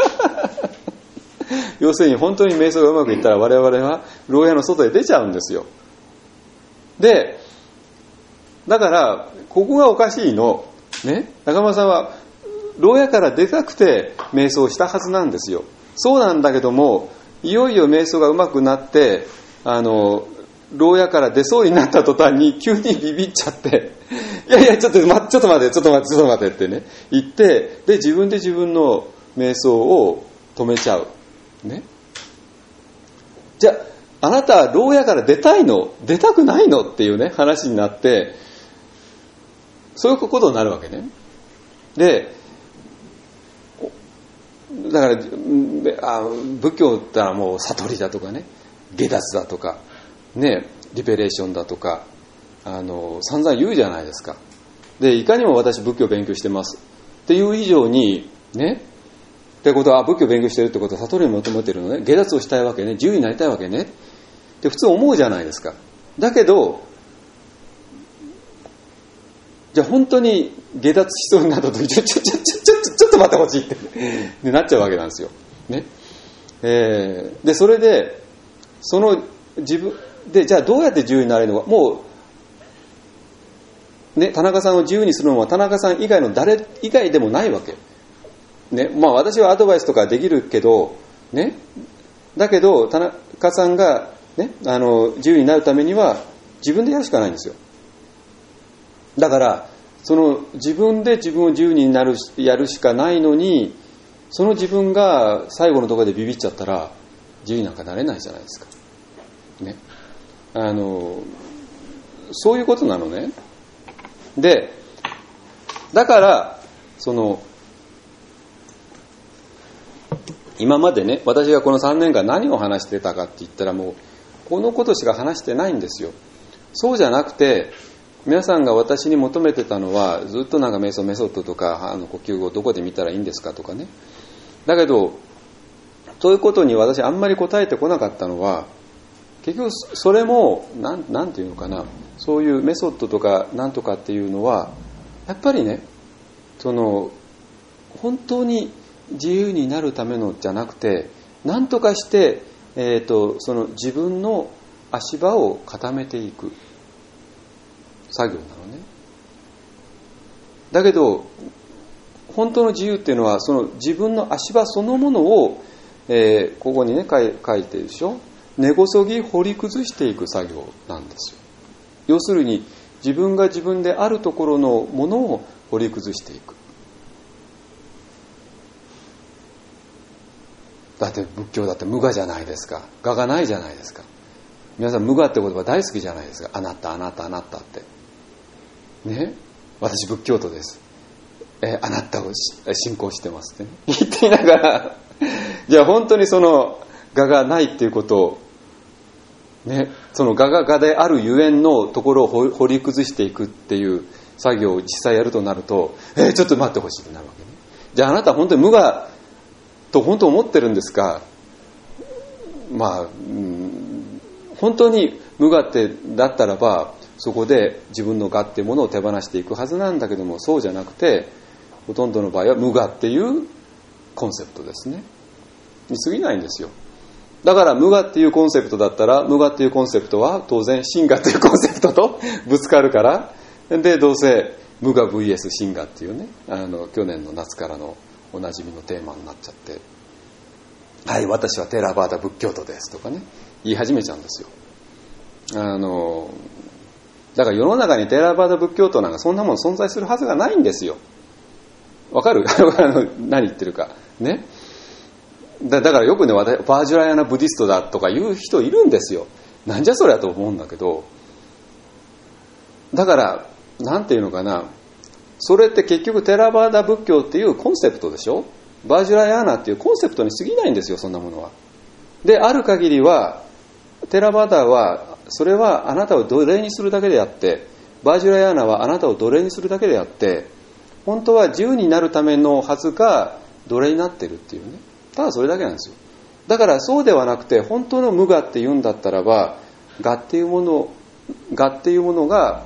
要するに本当に瞑想がうまくいったら我々は牢屋の外へ出ちゃうんですよ。でだからここがおかしいのね。中村さんは牢屋から出たくて瞑想したはずなんですよ。そうなんだけども、いよいよ瞑想がうまくなって牢屋から出そうになった途端に急にビビっちゃって、いやいやちょっと待ってってね言って、で自分で自分の瞑想を止めちゃうね。じゃああなたは牢屋から出たいの出たくないのっていうね話になって、そういうことになるわけね。でだから仏教ってのはもう悟りだとかね、解脱だとかね、リベレーションだとか散々言うじゃないですか。でいかにも私仏教を勉強してますっていう以上にね、ってことは仏教を勉強してるってことは悟りに求めてるのね、解脱をしたいわけね、自由になりたいわけねって普通思うじゃないですか。だけどじゃあ本当に解脱しそうになった時ちょっと待ってほしいってなっちゃうわけなんですよ、ね。でそれでその自分でじゃあどうやって自由になれるのか、もうね、田中さんを自由にするのは田中さん以外の誰以外でもないわけね。まあ私はアドバイスとかできるけどね、だけど田中さんがね自由になるためには自分でやるしかないんですよ。だからその自分で自分を自由にやるしかないのに、その自分が最後のところでビビっちゃったら自由になんかなれないじゃないですか、ね。そういうことなのね。でだから今までね、私がこの3年間何を話してたかって言ったら、もうこのことしか話してないんですよ。そうじゃなくて、皆さんが私に求めてたのはずっとなんかメソッドとか呼吸をどこで見たらいいんですかとかね。だけどそういうことに私あんまり答えてこなかったのは、結局それもなんていうのかな、そういうメソッドとかなんとかっていうのはやっぱりね、本当に自由になるためのじゃなくて、なんとかして、その自分の足場を固めていく作業なのね。だけど本当の自由っていうのはその自分の足場そのものを、ここにね書いてるでしょ。根こそぎ掘り崩していく作業なんですよ。要するに自分が自分であるところのものを掘り崩していく。だって仏教だって無我じゃないですか。我がないじゃないですか。皆さん無我って言葉大好きじゃないですか。あなたあなたあなたってね。私仏教徒です、あなたを信仰してますって、ね、言っていながらじゃあ本当にその我がないっていうことをね、その我が我であるゆえんのところを掘り崩していくっていう作業を実際やるとなると、ちょっと待ってほしいってなるわけね。じゃああなたは本当に無我と本当思ってるんですか。本当に無我ってだったらば、そこで自分の我っていうものを手放していくはずなんだけども、そうじゃなくてほとんどの場合は無我っていうコンセプトですねに過ぎないんですよ。だから無我っていうコンセプトだったら、無我っていうコンセプトは当然真我っていうコンセプトとぶつかるから、でどうせ無我 vs 真我っていうね、去年の夏からのおなじみのテーマになっちゃって、はい、私はテーラバーダ仏教徒ですとかね言い始めちゃうんですよ。だから世の中にテーラバーダ仏教徒なんかそんなもの存在するはずがないんですよ。わかる何言ってるかね。だからよくね、バージュラヤナブディストだとか言う人いるんですよ。なんじゃそりゃと思うんだけど、だからなんていうのかな、それって結局テラバーダ仏教っていうコンセプトでしょ。バージュラヤーナっていうコンセプトに過ぎないんですよ、そんなものは。である限りはテラバーダはそれはあなたを奴隷にするだけであって、バージュラヤーナはあなたを奴隷にするだけであって、本当は自由になるためのはずが奴隷になってるっていうね、ただそれだけなんですよ。だからそうではなくて、本当の無我って言うんだったらば、我っていうものが、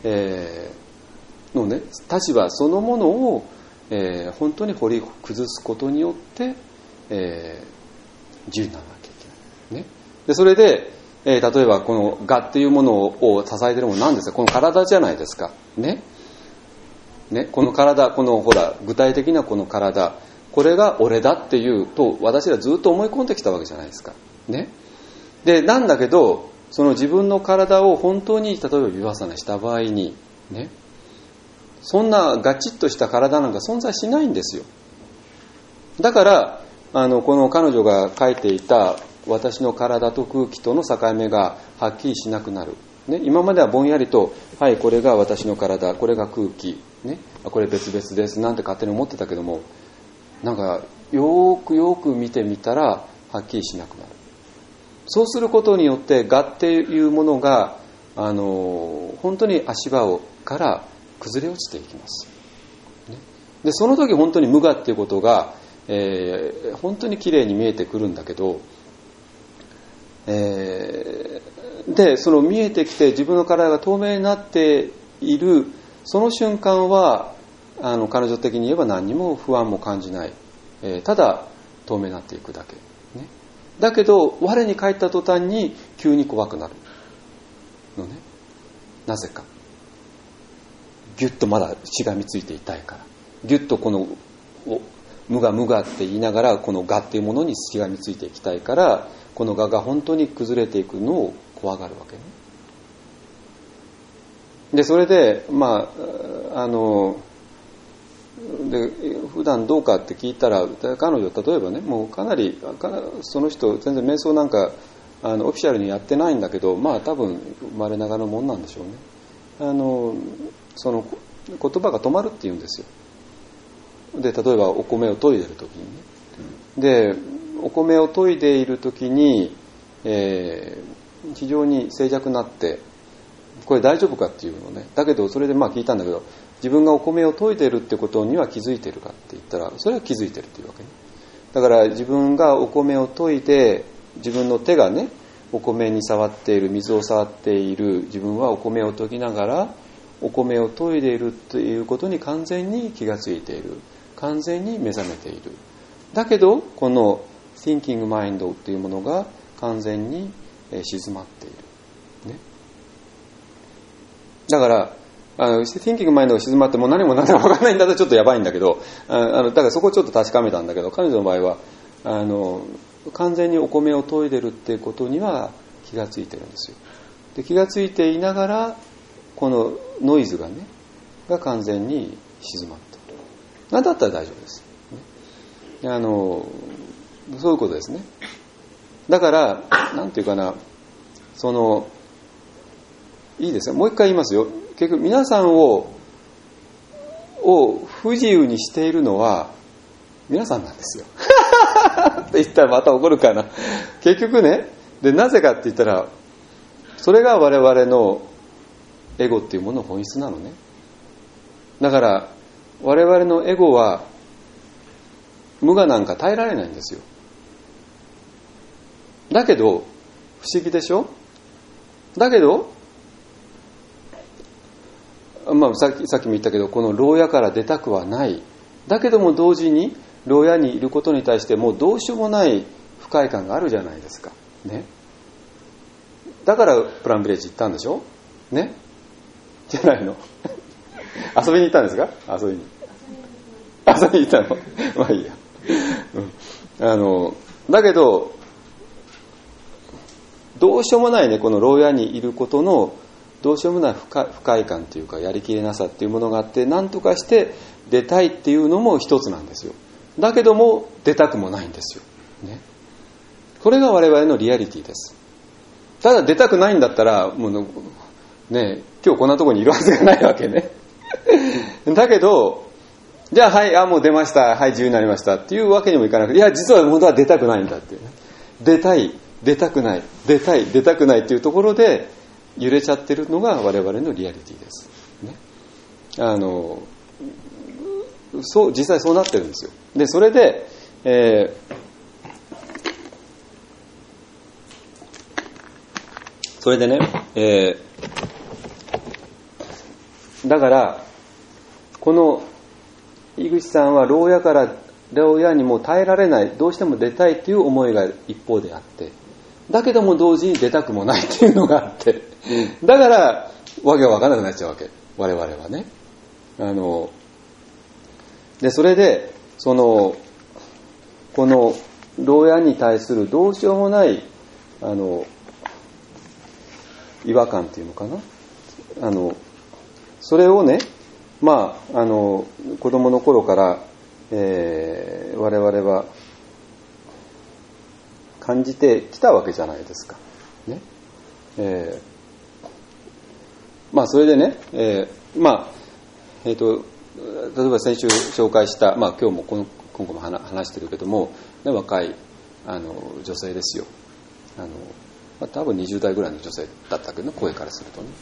のね、立場そのものを、本当に掘り崩すことによって、自由にならなきゃいけない、ね。でそれで例えばこの我っていうものを支えているものなんですか。この体じゃないですかね。この体、このほら具体的なこの体、これが俺だっていうと私らずっと思い込んできたわけじゃないですかね。でなんだけど、その自分の体を本当に例えばヴィパッサナした場合にね、そんなガチッとした体なんか存在しないんですよ。だからこの彼女が書いていた私の体と空気との境目がはっきりしなくなる、ね、今まではぼんやりと、はい、これが私の体、これが空気、ね、これ別々ですなんて勝手に思ってたけども、なんかよくよく見てみたらはっきりしなくなる。そうすることによって我っていうものが本当に足場から崩れ落ちていきます、ね、でその時本当に無我っていうことが、本当にきれいに見えてくるんだけど、でその見えてきて自分の体が透明になっているその瞬間は彼女的に言えば何にも不安も感じない、ただ透明になっていくだけ、ね、だけど我に返った途端に急に怖くなるのね。なぜかギュッとまだしがみついていたいから、ギュッとこの無我無我って言いながらこの我っていうものにしがみついていきたいから、この我が本当に崩れていくのを怖がるわけね。でそれでで普段どうかって聞いたら、彼女例えばね、もうかなりその人全然瞑想なんかオフィシャルにやってないんだけど、多分生まれながらのもんなんでしょうね。その言葉が止まるって言うんですよ。で例えばお米を研いでる時にね、でお米を研いでいる時に、非常に静寂になって、これ大丈夫かっていうのね。だけどそれで聞いたんだけど、自分がお米を研いでるってことには気づいてるかって言ったら、それは気づいてるっていうわけね。だから自分がお米を研いで、自分の手がねお米に触っている、水を触っている自分はお米を研ぎながらお米を研いでいるということに完全に気がついている、完全に目覚めている。だけどこの Thinking Mind っていうものが完全に静まっている、ね、だからThinking Mind が静まってもう何も何だか分からないんだったらちょっとやばいんだけど、だからそこをちょっと確かめたんだけど、彼女の場合は完全にお米を研いでるっていうことには気がついてるんですよ。で気がついていながらこのノイズがねが完全に静まっている。なんだったら大丈夫です、ね、そういうことですね。だからなんていうかな、いいですよ、もう一回言いますよ。結局皆さんを不自由にしているのは皆さんなんですよって言ったらまた怒るかな。結局ね、でなぜかって言ったら、それが我々のエゴっていうものの本質なのね。だから我々のエゴは無我なんか耐えられないんですよ。だけど不思議でしょ。だけどさっきも言ったけど、この牢屋から出たくはない。だけども同時に牢屋にいることに対してもうどうしようもない不快感があるじゃないですか、ね、だからプランビレッジ行ったんでしょね、じゃないの遊びに行ったんですか。遊びに行ったのまあいいや、だけどどうしようもないね、この牢屋にいることのどうしようもない不快感というかやりきれなさっていうものがあって、何とかして出たいっていうのも一つなんですよ。だけども出たくもないんですよ、ね、これが我々のリアリティです。ただ出たくないんだったらもうね、今日こんなところにいるはずがないわけねだけどじゃあはいもう出ました、はい自由になりましたっていうわけにもいかなくて、いや実は本当は出たくないんだっていう、ね、出たい出たくない出たい出たくないっていうところで揺れちゃってるのが我々のリアリティです、ね、実際そうなってるんですよ。でそれで、ね、だからこの井口さんは牢屋にもう耐えられない、どうしても出たいという思いが一方であって、 だけども同時に出たくもないっていうのがあって、だからわけが分からなくなっちゃうわけ、我々はね。でそれでこの牢屋に対するどうしようもない違和感っていうのかな、それをね、子供の頃から、我々は感じてきたわけじゃないですか。ね。それでね、例えば先週紹介した、今日も今後も話してるけども、ね、若い女性ですよ。多分20代ぐらいの女性だったけどね、声からするとね。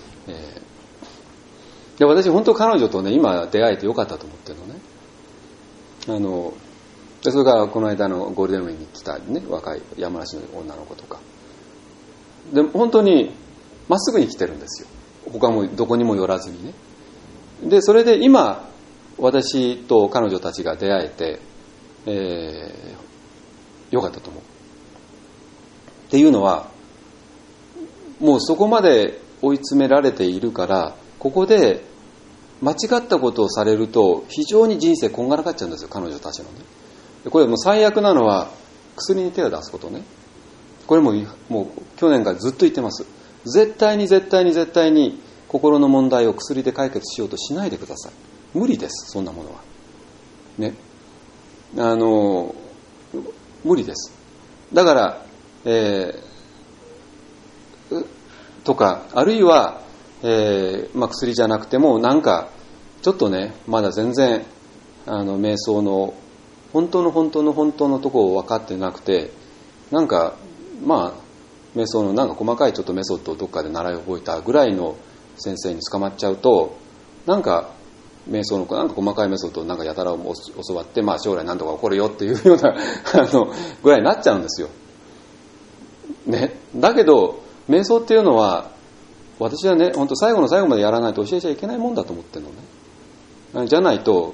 で私本当彼女とね今出会えてよかったと思ってるのね。でそれからこの間のゴールデンウィークに来たね若い山梨の女の子とかで本当にまっすぐに来てるんですよ。他もどこにも寄らずにね。でそれで今私と彼女たちが出会えて、よかったと思う。っていうのはもうそこまで追い詰められているからここで間違ったことをされると非常に人生こんがらがっちゃうんですよ、彼女たちのね。これもう最悪なのは薬に手を出すことね。これもう去年からずっと言ってます。絶対に心の問題を薬で解決しようとしないでください。無理です、そんなものはね。無理です。だから、とかあるいは、薬じゃなくてもなんかちょっとねまだ全然瞑想の本当のところを分かってなくてなんか瞑想のなんか細かいちょっとメソッドをどっかで習い覚えたぐらいの先生に捕まっちゃうとなんか瞑想のなんか細かいメソッドをなんかやたら教わって将来何とか起こるよっていうようなぐらいになっちゃうんですよ。ね、だけど瞑想っていうのは私はね本当最後の最後までやらないと教えちゃいけないもんだと思ってるのね。じゃないと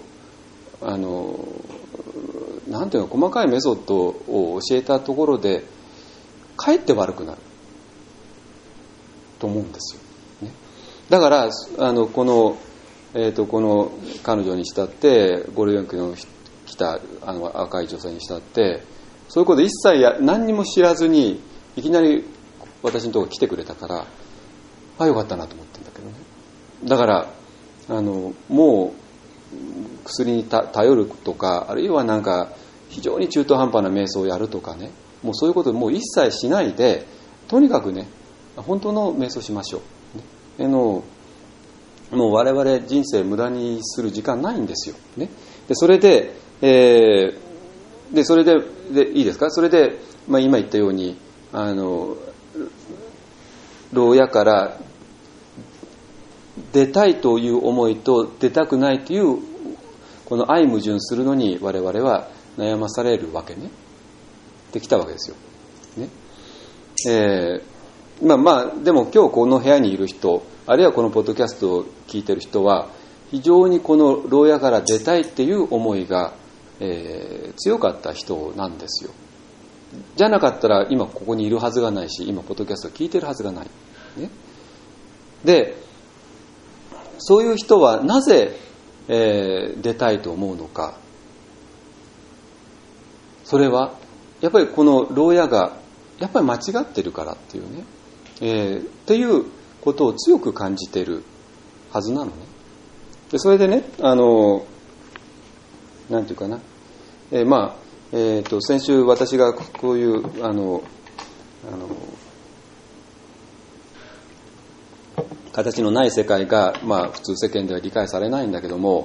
なんていうの細かいメソッドを教えたところでかえって悪くなると思うんですよ、ね、だからこの彼女にしたってゴールデンウィークの来た若い女性にしたってそういうこと一切何にも知らずにいきなり私のところに来てくれたからよかったなと思ってるんだけどね。だからもう薬に頼るとかあるいはなんか非常に中途半端な瞑想をやるとかねもうそういうこともう一切しないでとにかくね本当の瞑想しましょう、ね、もう我々人生無駄にする時間ないんですよ、ね、でそれで、それでいいですか。それで、今言ったように牢屋から出たいという思いと出たくないというこの相矛盾するのに我々は悩まされるわけね。できたわけですよ。ね。でも今日この部屋にいる人あるいはこのポッドキャストを聞いている人は非常にこの牢屋から出たいっていう思いが、強かった人なんですよ。じゃなかったら今ここにいるはずがないし今ポッドキャストを聞いてるはずがない、ね、でそういう人はなぜ、出たいと思うのか。それはやっぱりこの牢屋がやっぱり間違ってるからっていうね、っていうことを強く感じているはずなのね。でそれでねなんていうかな、先週私がこういう形のない世界が、普通世間では理解されないんだけども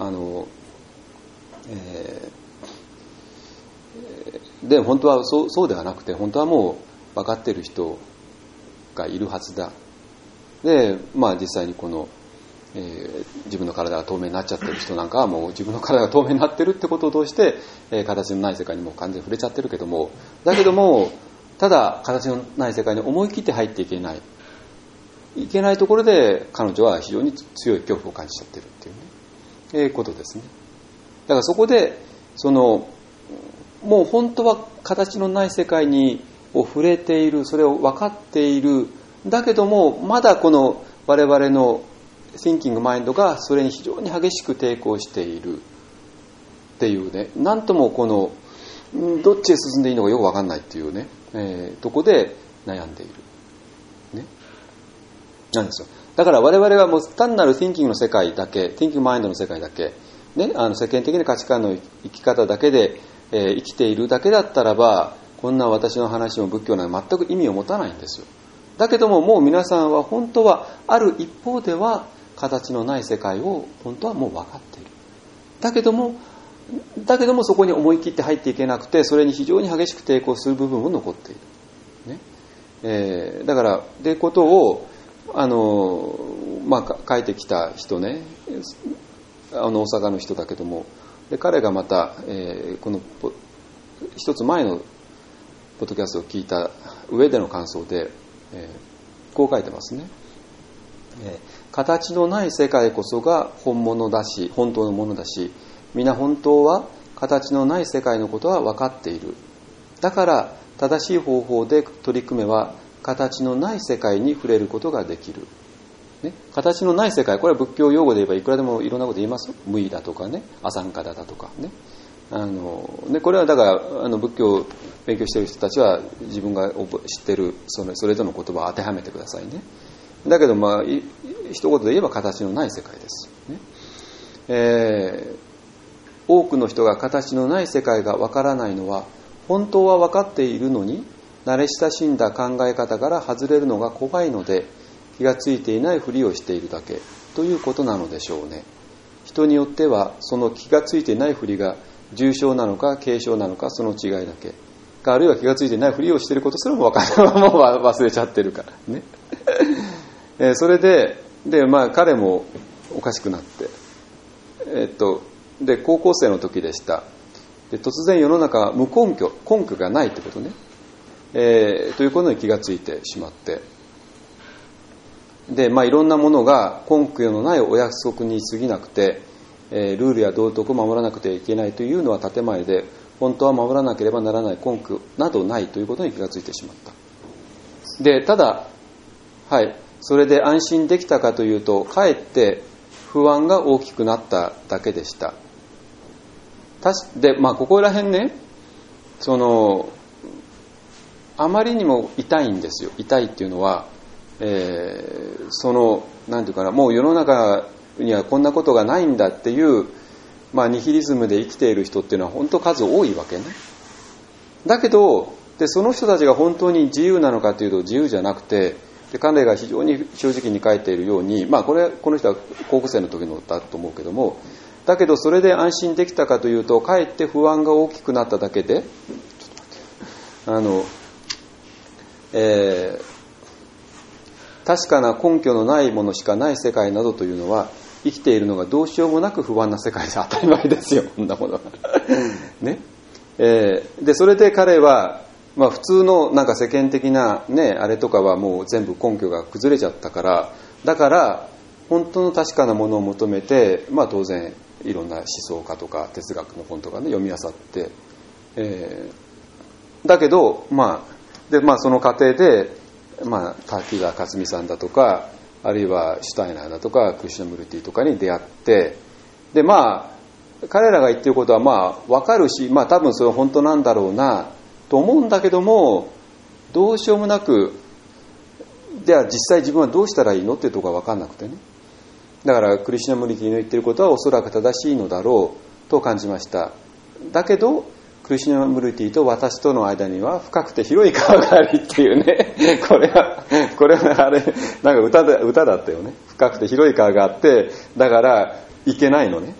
で本当はそうではなくて本当はもう分かっている人がいるはずだ。で実際にこの、自分の体が透明になっちゃってる人なんかはもう自分の体が透明になってるってことを通して、形のない世界にも完全に触れちゃってるけどもだけどもただ形のない世界に思い切って入っていけないところで彼女は非常に強い恐怖を感じちゃってるっていうね、ことですね。だからそこでもう本当は形のない世界にを触れている、それを分かっている。だけどもまだこの我々のThinkingマインドがそれに非常に激しく抵抗しているっていうね、なんともこのどっちへ進んでいいのかよく分かんないっていうね、とこで悩んでいる、ね、なんですよ。だから我々はもう単なる Thinking の世界だけ、Thinking マインドの世界だけ、ね、世間的な価値観の生き方だけで、生きているだけだったらば、こんな私の話も仏教なの全く意味を持たないんですよ。だけどももう皆さんは本当はある一方では形のない世界を本当はもう分かっている。だけどもそこに思い切って入っていけなくて、それに非常に激しく抵抗する部分も残っている、ね。だからということを書いてきた人ね、大阪の人だけども、で彼がまた、この一つ前のポッドキャストを聞いた上での感想で、こう書いてますね。形のない世界こそが本物だし、本当のものだし、皆本当は形のない世界のことは分かっている。だから正しい方法で取り組めば形のない世界に触れることができる、ね、形のない世界、これは仏教用語で言えばいくらでもいろんなこと言いますよ。無意だとかね、アサンカダだとかね。これはだから仏教を勉強している人たちは自分が知っているそれぞれの言葉を当てはめてくださいね。だけど一言で言えば形のない世界です、ね。多くの人が形のない世界がわからないのは、本当は分かっているのに慣れ親しんだ考え方から外れるのが怖いので気がついていないふりをしているだけということなのでしょうね。人によってはその気がついていないふりが重症なのか軽症なのか、その違いだけか、あるいは気がついていないふりをしていることすらももう忘れちゃってるからね。それで彼もおかしくなって、で高校生の時でした。で突然世の中は無根拠がないってことね、ということに気がついてしまって、でいろんなものが根拠のないお約束に過ぎなくて、ルールや道徳を守らなくてはいけないというのは建前で、本当は守らなければならない根拠などないということに気がついてしまった。でただそれで安心できたかというと、かえって不安が大きくなっただけでした。でここら辺ね、あまりにも痛いんですよ。痛いっていうのは、なんていうかな、もう世の中にはこんなことがないんだっていう、ニヒリズムで生きている人っていうのは本当数多いわけね。だけどその人たちが本当に自由なのかというと自由じゃなくて、で彼が非常に正直に書いているように、この人は高校生の時のだと思うけども、だけどそれで安心できたかというと、かえって不安が大きくなっただけで、確かな根拠のないものしかない世界などというのは、生きているのがどうしようもなく不安な世界で当たり前ですよ、こんなものはね。でそれで彼は、普通のなんか世間的なねあれとかはもう全部根拠が崩れちゃったから、だから本当の確かなものを求めて、当然いろんな思想家とか哲学の本とかね読み漁って、だけどその過程で滝田克美さんだとか、あるいはシュタイナーだとかクリシュナムルティとかに出会って、で彼らが言ってることは分かるし、多分それは本当なんだろうなと思うんだけども、どうしようもなく、では実際自分はどうしたらいいのっていうところが分かんなくてね。だからクリシュナムルティの言ってることはおそらく正しいのだろうと感じました。だけどクリシュナムルティと私との間には深くて広い川がありっていうねこれはあれなんか歌だったよね。深くて広い川があって、だから行けないのね。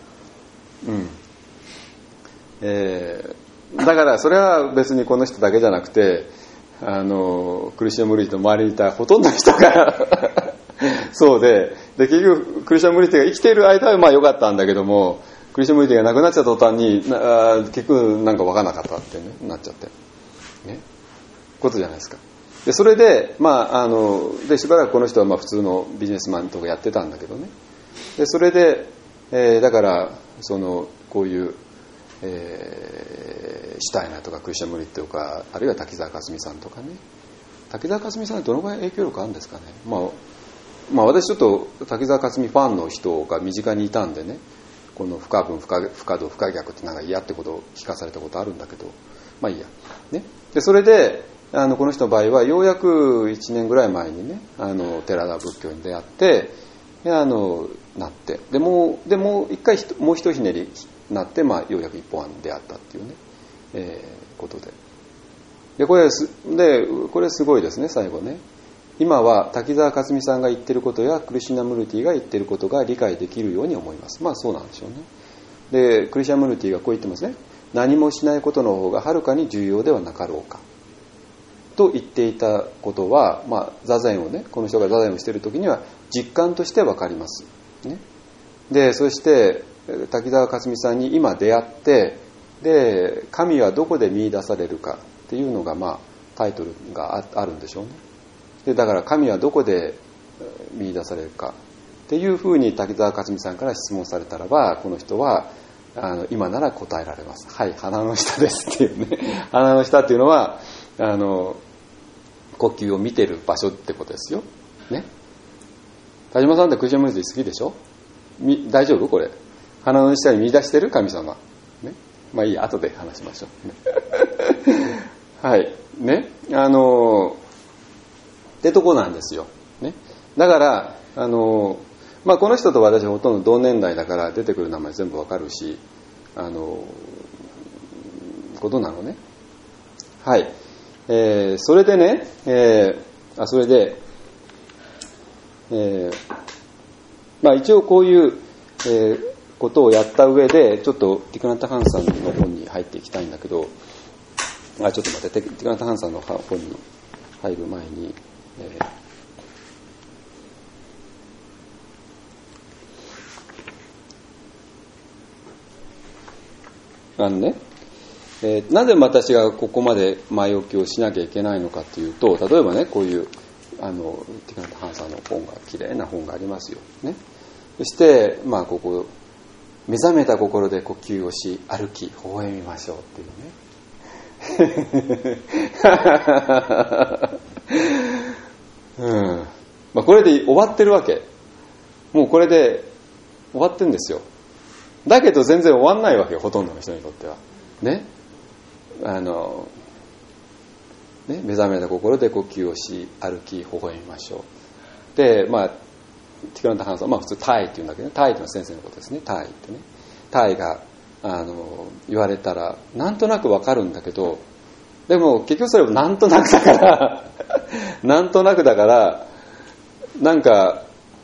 だからそれは別にこの人だけじゃなくて、クリシュナムルティの周りにいたほとんどの人がそうで結局クリシュナムルティが生きている間は良かったんだけども、クリシュナムルティが亡くなっちゃった途端に結局なんか分からなかったってねなっちゃってねことじゃないですか。でそれででしばらくこの人は普通のビジネスマンとかやってたんだけどね。でそれで、だからこういうシュタイナーとかクリシャムリとか、あるいは滝沢克美さんとかね。滝沢克美さんはどのぐらい影響力あるんですかね。まあ私ちょっと滝沢克美ファンの人が身近にいたんでね、この不可分不可動不可逆ってなんか嫌ってことを聞かされたことあるんだけど、まあいいやね。でそれでこの人の場合はようやく1年ぐらい前にね寺田仏教に出会ってなってでもう一回もう一ひねりなって、まあ、ようやく一本案に出会ったっていうね、ことでこれすごいですね。最後ね、今は滝沢克美さんが言ってることやクリシュナムルティが言ってることが理解できるように思います。まあそうなんでしょうね。でクリシュナムルティがこう言ってますね。何もしないことの方がはるかに重要ではなかろうかと言っていたことは、まあ、座禅をね、この人が座禅をしている時には実感として分かります、ね、でそして滝沢克美さんに今出会ってで神はどこで見出されるかっていうのが、まあ、タイトルがあるんでしょうね。でだから神はどこで見出されるかっていうふうに滝沢克美さんから質問されたらば、この人は今なら答えられます。はい、鼻の下ですっていうね。鼻の下っていうのは呼吸を見てる場所ってことですよ。ね。田島さんってクリシャムルティ好きでしょ？大丈夫これ？鼻の下に見出してる神様。ね。まあいいや、後で話しましょう。ね、はい。ね。ってとこなんですよ。ね。だからまあこの人と私はほとんど同年代だから出てくる名前全部わかるしことなのね。はい。それでね、まあ一応こういう、ことをやった上でちょっとティクナタ・ハンさんの本に入っていきたいんだけど、ちょっと待って、ティクナタ・ハンさんの本に入る前に、なぜ私がここまで前置きをしなきゃいけないのかというと、例えばね、こういうティクナタ・ハンさんの本がきれいな本がありますよ、ね、そしてまあここ目覚めた心で呼吸をし歩き微笑みましょうっていうねまあ、これで終わってるわけ。もうこれで終わってるんですよ。だけど全然終わんないわけよ、ほとんどの人にとってはね。目覚めた心で呼吸をし歩き微笑みましょう。でまあティクナタ・ハンさん、まあ普通タイって言うんだけど、タイっていうのは先生のことですね。タイってね、タイが言われたらなんとなくわかるんだけど、でも結局それもなんとなくだからなんとなくだからなんか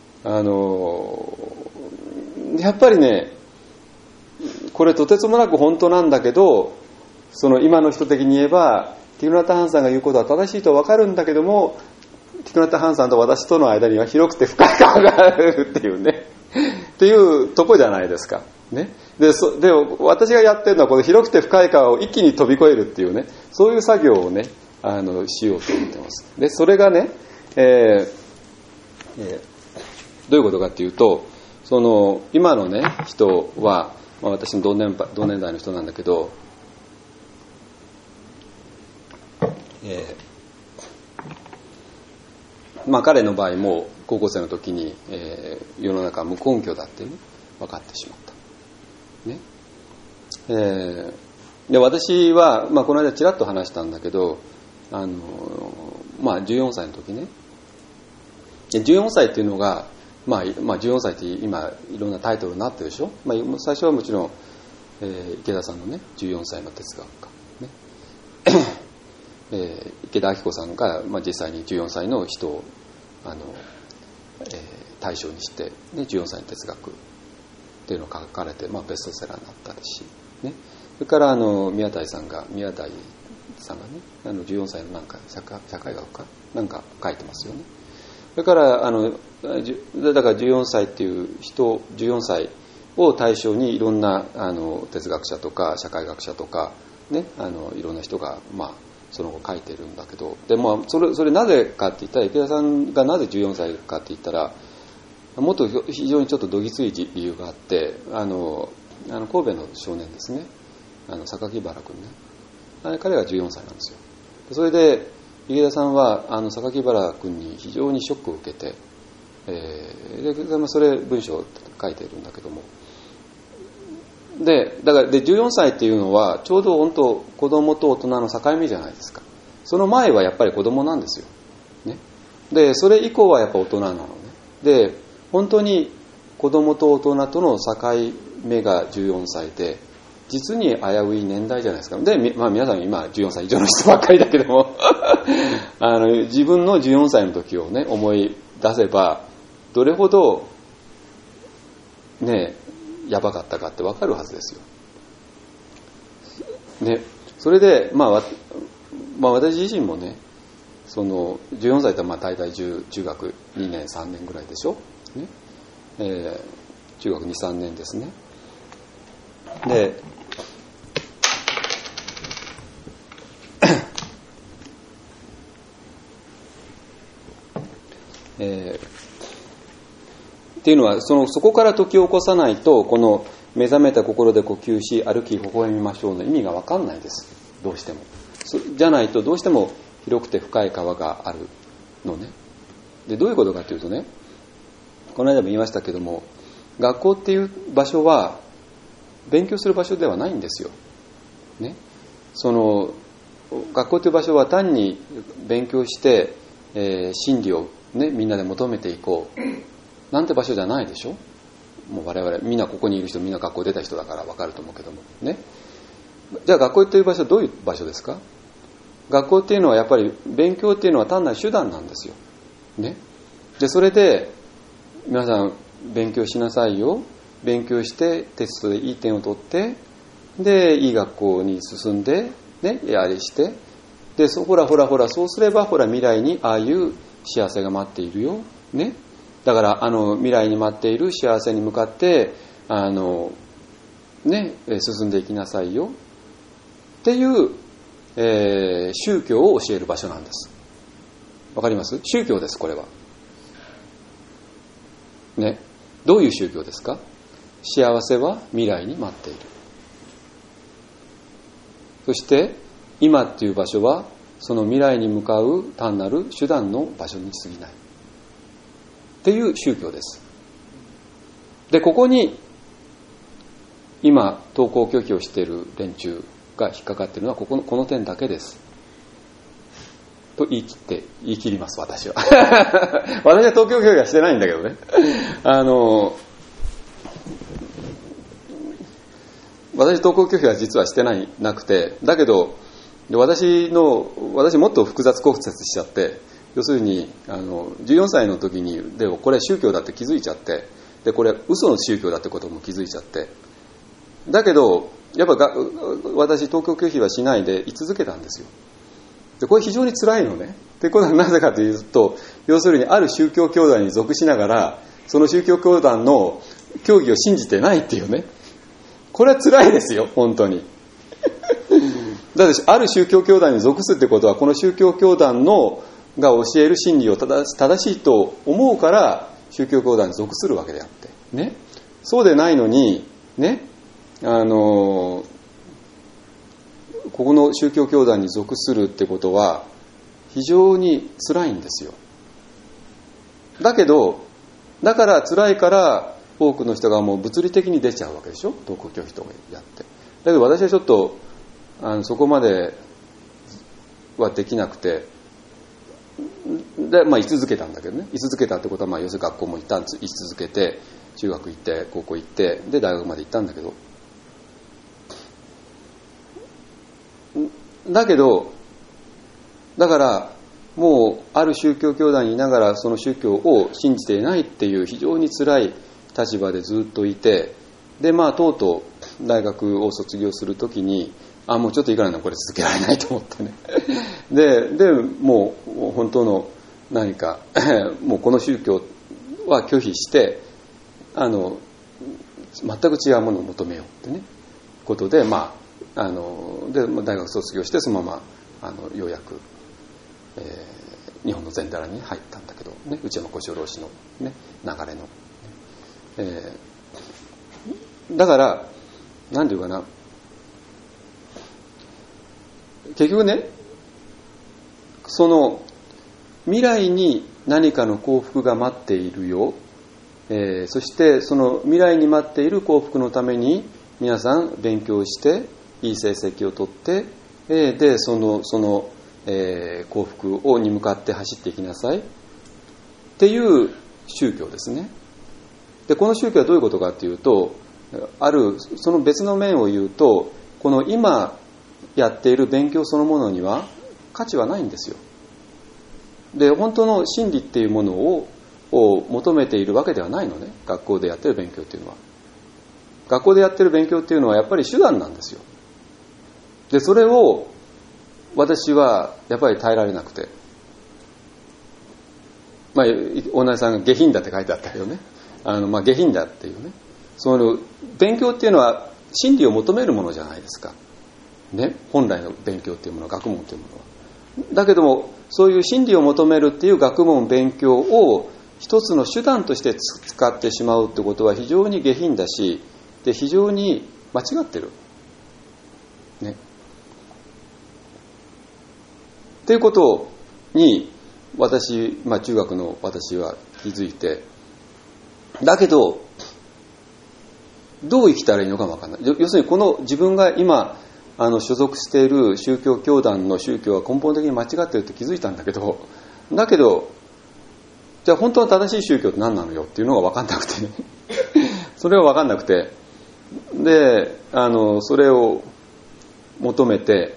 やっぱりね、これとてつもなく本当なんだけど、その今の人的に言えばティクナタ・ハンさんが言うことは正しいと分かるんだけども、ティクナタ・ハンさんと私との間には広くて深い川があるっていうねっていうとこじゃないですか、ね、で私がやってるのはこの広くて深い川を一気に飛び越えるっていうね、そういう作業をねしようと思ってます。でそれがね、どういうことかっていうと、その今のね人は、まあ、私の同年代の人なんだけど、まあ彼の場合も高校生の時に、世の中は無根拠だってね分かってしまったね。で私は、まあ、この間ちらっと話したんだけどまあ14歳の時ね、14歳っていうのが、まあ14歳って今いろんなタイトルになってるでしょ。まあ、最初はもちろん、池田さんのね14歳の哲学家ね池田明子さんが、まあ、実際に14歳の人を対象にして、ね、14歳の哲学っていうのを書かれて、まあ、ベストセラーになったし、ね、それから宮台さんがね14歳のなんか社会学かなんか書いてますよね。それからだから14歳っていう人、14歳を対象にいろんな哲学者とか社会学者とか、ね、いろんな人が、まあ、その後書いてるんだけど、で、まあ、それなぜかって言ったら、池田さんがなぜ14歳かって言ったら、もっと非常にちょっとどぎつい理由があって、神戸の少年ですね榊原君ね、彼が14歳なんですよ。それで池田さんは榊原君に非常にショックを受けて、でそれ文章を書いているんだけども、だから14歳っていうのはちょうど本当子供と大人の境目じゃないですか。その前はやっぱり子供なんですよ、ね、でそれ以降はやっぱ大人なのね。で本当に子供と大人との境目が14歳で、実に危うい年代じゃないですか。で、皆さん今14歳以上の人ばっかりだけども自分の14歳の時をね思い出せばどれほどねやばかったかって分かるはずですよ、ね、それで私自身もねその14歳って大体中学2年3年ぐらいでしょ、ね中学 2,3 年ですね。でっていうのはそこから解き起こさないと、この目覚めた心で呼吸し歩き微笑みましょうの意味が分かんないです。どうしてもじゃないとどうしても広くて深い川があるのね。でどういうことかというとね、この間も言いましたけども、学校っていう場所は勉強する場所ではないんですよ、ね、学校という場所は単に勉強して、真理を、ね、みんなで求めていこうなんて場所じゃないでしょ。もう我々みんなここにいる人みんな学校出た人だから分かると思うけどもね。じゃあ学校という場所はどういう場所ですか。学校っていうのはやっぱり勉強っていうのは単なる手段なんですよ、ね、でそれで皆さん勉強しなさいよ、勉強してテストでいい点を取ってでいい学校に進んでねやりしてでほらそうすれば未来にああいう幸せが待っているよ、ね、だから未来に待っている幸せに向かって進んでいきなさいよっていう、宗教を教える場所なんです。わかります？宗教です、これはね。どういう宗教ですか？幸せは未来に待っている。そして今っていう場所はその未来に向かう単なる手段の場所に過ぎないっていう宗教です。でここに今登校拒否をしている連中が引っかかっているのはこの点だけですと言い切ります。私は私は登校拒否はしてないんだけどね私登校拒否は実はしてなくて、だけど私もっと複雑骨折しちゃって、要するに14歳の時にでもこれ宗教だって気づいちゃって、でこれ嘘の宗教だってことも気づいちゃって、だけどやっぱ私登校拒否はしないで居続けたんですよ。でこれ非常に辛いのね。でこれはなぜかというと、要するにある宗教教団に属しながらその宗教教団の教義を信じてないっていうね、これは辛いですよ本当にだってある宗教教団に属すってことはこの宗教教団が教える真理を正しいと思うから宗教教団に属するわけであってね。そうでないのにね、ここの宗教教団に属するってことは非常に辛いんですよ。だから辛いから多くの人がもう物理的に出ちゃうわけでしょ、登校拒否とかやって。だけど私はちょっとそこまではできなくて、で居続けたんだけどね。居続けたってことは要するに学校も居続けて、中学行って高校行ってで大学まで行ったんだけど、だからもうある宗教教団にいながらその宗教を信じていないっていう非常に辛い立場でずっといて、でとうとう大学を卒業するときにもうちょっといいからこれ続けられないと思ってねでもう本当の何かもうこの宗教は拒否して全く違うものを求めようってねことでで大学卒業してそのままようやく、日本の禅寺に入ったんだけどね、内山小四郎氏の、ね、流れの、だから何ていうかな、 結局ね、その未来に何かの幸福が待っているよ、そしてその未来に待っている幸福のために皆さん勉強していい成績を取って、でその幸福に向かって走っていきなさいっていう宗教ですね。でこの宗教はどういうことかというと、その別の面を言うと、この今やっている勉強そのものには価値はないんですよ。で本当の真理っていうものを求めているわけではないのね。学校でやってる勉強っていうのは、学校でやってる勉強っていうのはやっぱり手段なんですよ。でそれを私はやっぱり耐えられなくて、大内さんが下品だって書いてあったけどね、下品だっていうね、その勉強っていうのは真理を求めるものじゃないですかね、本来の勉強っていうものは、学問っていうものは。だけどもそういう真理を求めるっていう学問勉強を一つの手段として使ってしまうってことは非常に下品だし、で非常に間違ってるねっていうことに私、中学の私は気づいて、だけどどう生きたらいいのか分からない。要するにこの自分が今所属している宗教教団の宗教は根本的に間違っていると気づいたんだけど、じゃあ本当は正しい宗教って何なのよっていうのが分かんなくてそれは分かんなくて、でそれを求めて、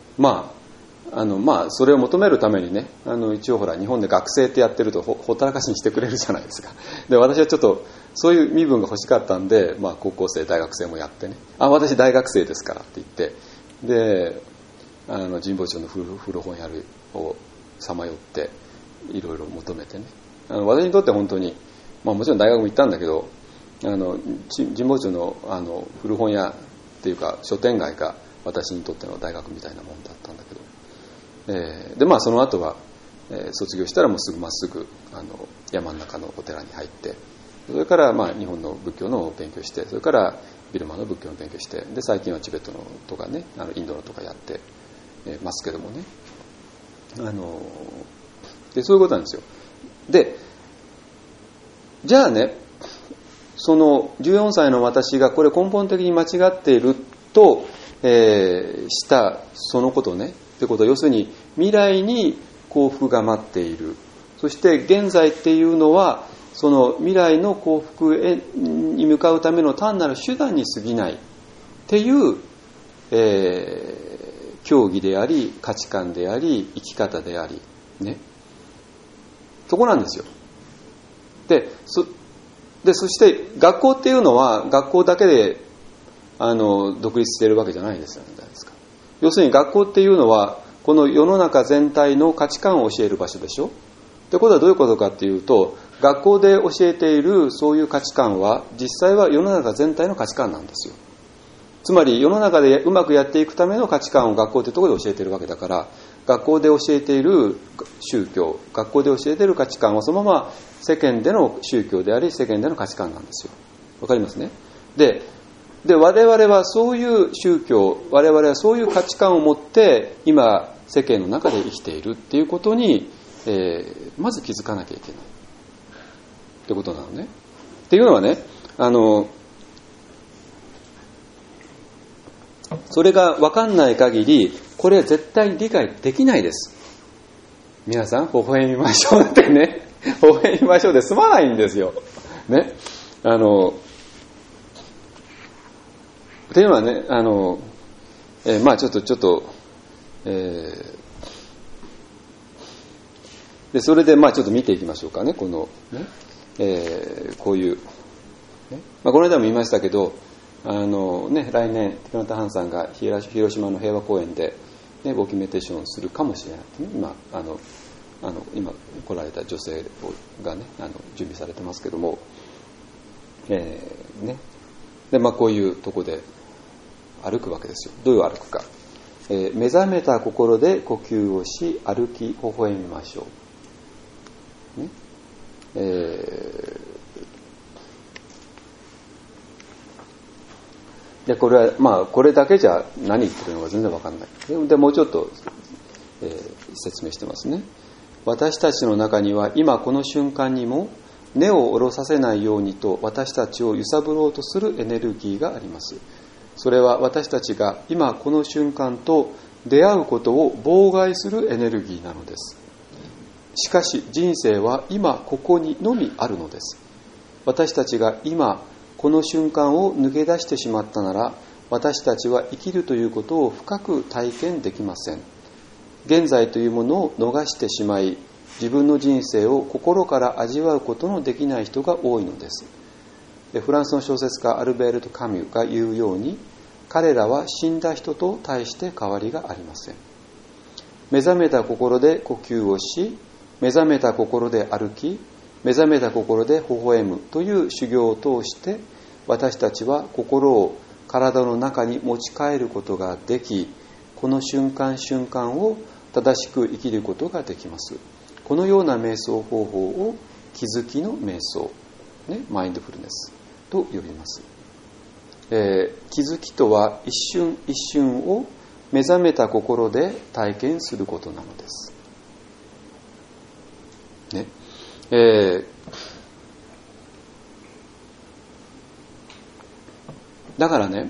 それを求めるためにね、一応ほら日本で学生ってやってるとほったらかしにしてくれるじゃないですか。で私はちょっとそういう身分が欲しかったんで、高校生大学生もやってね、私大学生ですからって言って、で神保町の古本屋をさまよっていろいろ求めてね、私にとって本当に、もちろん大学も行ったんだけど、神保町の古本屋っていうか書店街が私にとっての大学みたいなもんだったんだけど、でその後は、卒業したらもうまっすぐ山の中のお寺に入って、それから日本の仏教の勉強して、それからビルマの仏教の勉強して、で最近はチベットのとかね、インドのとかやってますけどもね、でそういうことなんですよ。でじゃあね、その14歳の私がこれ根本的に間違っていると、したそのことねってことは、要するに未来に幸福が待っている、そして現在っていうのはその未来の幸福に向かうための単なる手段に過ぎないっていう、教義であり価値観であり生き方でありね、そこなんですよ。でそして学校っていうのは学校だけで独立しているわけじゃないですよね。要するに学校っていうのはこの世の中全体の価値観を教える場所でしょ。ってことはどういうことかっていうと、学校で教えているそういう価値観は実際は世の中全体の価値観なんですよ。つまり世の中でうまくやっていくための価値観を学校というところで教えているわけだから、学校で教えている宗教、学校で教えている価値観はそのまま世間での宗教であり世間での価値観なんですよ。わかりますね。で我々はそういう宗教、我々はそういう価値観を持って今世間の中で生きているっていうことに、まず気づかなきゃいけないってことなのね。っていうのはね、それが分かんない限りこれは絶対理解できないです。皆さん微笑みましょうってね、微笑みましょうで済まないんですよね。っていうのはね、ちょっと、でそれでちょっと見ていきましょうかね。このね、こういう、ね、この間も言いましたけど、来年ティカナタ・ハンさんが広島の平和公園で、ね、ドキュメンテーションをするかもしれない、ね、今来られた女性がね準備されてますけども、でこういうとこで歩くわけですよ。どういう歩くか、目覚めた心で呼吸をし歩き微笑みましょう、ねでこれはこれだけじゃ何言ってるのか全然分かんない。でもうちょっと、説明してますね。私たちの中には今この瞬間にも根を下ろさせないようにと私たちを揺さぶろうとするエネルギーがあります。それは私たちが今この瞬間と出会うことを妨害するエネルギーなのです。しかし人生は今ここにのみあるのです。私たちが今この瞬間を抜け出してしまったなら、私たちは生きるということを深く体験できません。現在というものを逃してしまい、自分の人生を心から味わうことのできない人が多いのです。でフランスの小説家アルベルト・カミュが言うように、彼らは死んだ人と大して変わりがありません。目覚めた心で呼吸をし、目覚めた心で歩き、目覚めた心で微笑むという修行を通して、私たちは心を体の中に持ち帰ることができ、この瞬間瞬間を正しく生きることができます。このような瞑想方法を気づきの瞑想、マインドフルネスと呼びます。気づきとは一瞬一瞬を目覚めた心で体験することなのです。だからね、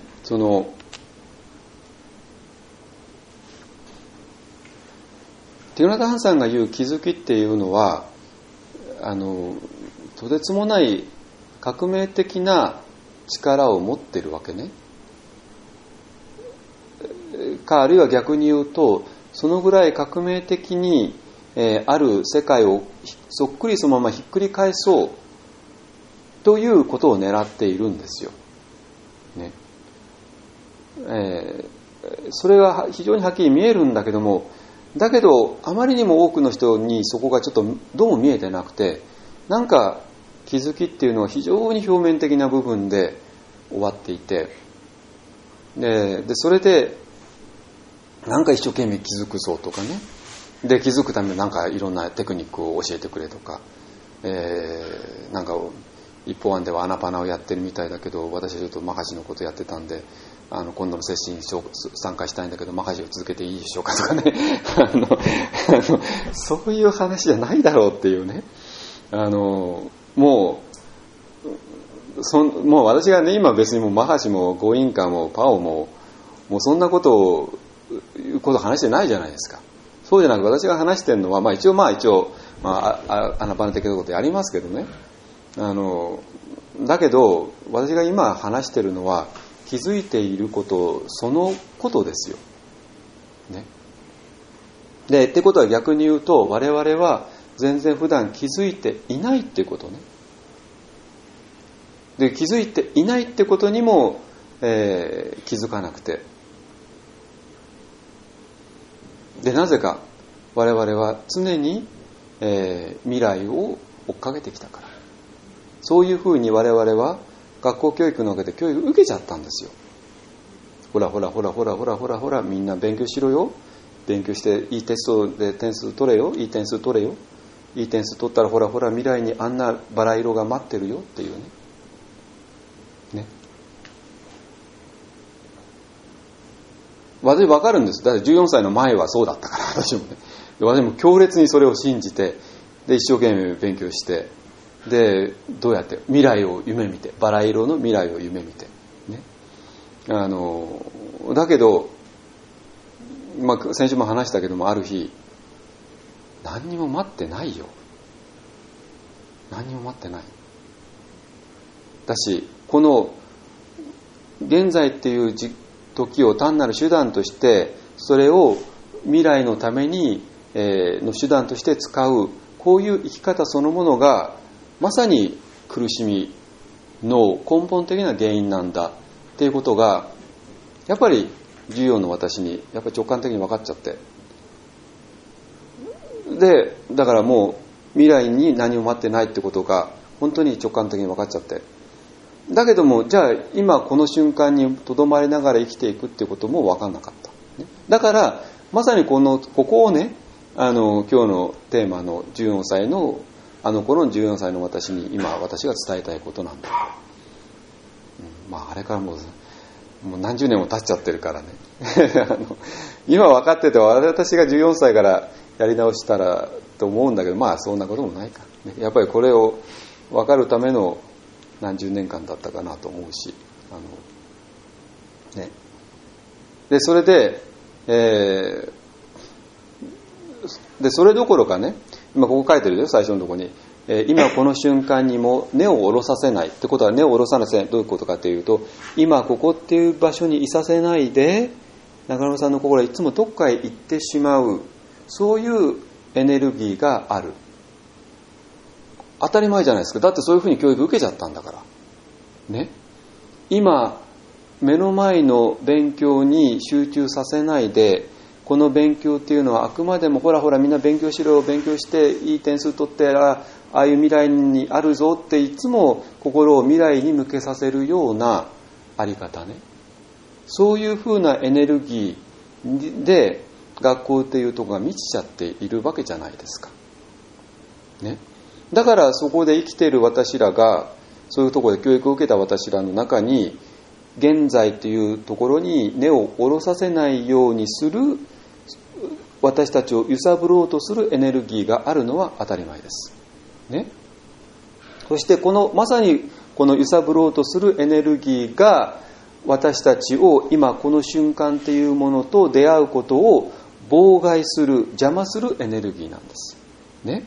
ティグナタ・ハンさんが言う気づきっていうのは、とてつもない革命的な力を持っているわけね。あるいは逆に言うと、そのぐらい革命的に、ある世界をそっくりそのままひっくり返そうということを狙っているんですよ。ね。それが非常にはっきり見えるんだけども、だけどあまりにも多くの人にそこがちょっとどうも見えてなくて、なんか気づきっていうのは非常に表面的な部分で終わっていて、でそれでなんか一生懸命気づくぞとかね、で気づくためになんかいろんなテクニックを教えてくれとか、なんか一方案ではアナパナをやってるみたいだけど、私はちょっとマカジのことやってたんで今度のセッションに参加したいんだけどマカジを続けていいでしょうかとかねそういう話じゃないだろうっていうね、もう私がね、今別にもうマカジもゴインカもパオももうそんなことを話してないじゃないですか。そうじゃなく私が話してるのは、一応アナパナ的なことやりますけどね、だけど私が今話してるのは気づいていることそのことですよ、ね。でってことは逆に言うと、我々は全然普段気づいていないっていうことね。で気づいていないってことにも、気づかなくて、でなぜか我々は常に、未来を追っかけてきたから、そういうふうに我々は学校教育の中で教育を受けちゃったんですよ。ほらみんな勉強しろよ、勉強していいテストで点数取れよ、いい点数取れよ、いい点数取ったらほら未来にあんなバラ色が待ってるよっていうね。私分かるんです。だって14歳の前はそうだったから、私もね。私も強烈にそれを信じて、で一生懸命勉強して、でどうやって未来を夢見て、バラ色の未来を夢見てね。だけど、先週も話したけども、ある日何にも待ってないよ。何にも待ってない。だし、この現在っていう時を単なる手段として、それを未来のために、の手段として使う、こういう生き方そのものがまさに苦しみの根本的な原因なんだっていうことが、やっぱり14の私にやっぱり直感的に分かっちゃって、でだからもう未来に何も待ってないってことが本当に直感的に分かっちゃって、だけどもじゃあ今この瞬間にとどまりながら生きていくっていうことも分かんなかった。だからまさにここをね、今日のテーマの14歳の頃の14歳の私に今私が伝えたいことなんだ。あれからもうもう何十年も経っちゃってるからね今分かってて私が14歳からやり直したらと思うんだけど、まあそんなこともないか、ね、やっぱりこれを分かるための何十年間だったかなと思うし、ね、でそれで、それどころかね、今ここ書いてるよ、最初のところに、今この瞬間にも根を下ろさせないってことは、根を下ろさせない、どういうことかというと、今ここっていう場所にいさせないで、中村さんの心はいつもどっかへ行ってしまう、そういうエネルギーがある。当たり前じゃないですか。だってそういうふうに教育受けちゃったんだからね。今目の前の勉強に集中させないで、この勉強っていうのはあくまでもほらほらみんな勉強しろ、勉強していい点数取ってああいう未来にあるぞっていつも心を未来に向けさせるようなあり方ね。そういうふうなエネルギーで学校っていうところが満ちちゃっているわけじゃないですかね。だからそこで生きている私らが、そういうところで教育を受けた私らの中に、現在というところに根を下ろさせないようにする、私たちを揺さぶろうとするエネルギーがあるのは当たり前ですね。そしてまさにこの揺さぶろうとするエネルギーが、私たちを今この瞬間というものと出会うことを妨害する、邪魔するエネルギーなんですね。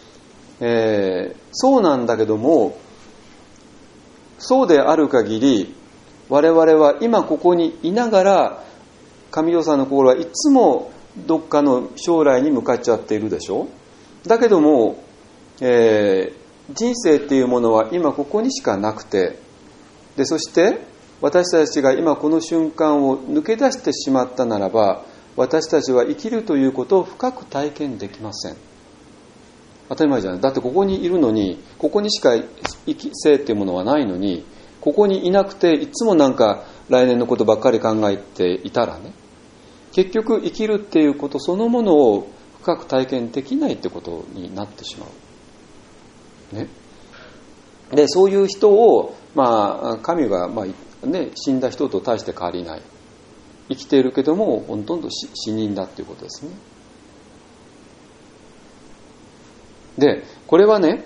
そうなんだけども、そうである限り我々は今ここにいながら、上條さんの心はいつもどっかの将来に向かっちゃっているでしょ。だけども、人生っていうものは今ここにしかなくて、でそして私たちが今この瞬間を抜け出してしまったならば、私たちは生きるということを深く体験できません。当たり前じゃない。だってここにいるのに、ここにしか生っていうものはないのに、ここにいなくていつもなんか来年のことばっかり考えていたらね、結局生きるっていうことそのものを深く体験できないってことになってしまうね。でそういう人を、神が、死んだ人と大して変わりない、生きているけどもほとんど死人だっていうことですね。でこれはね、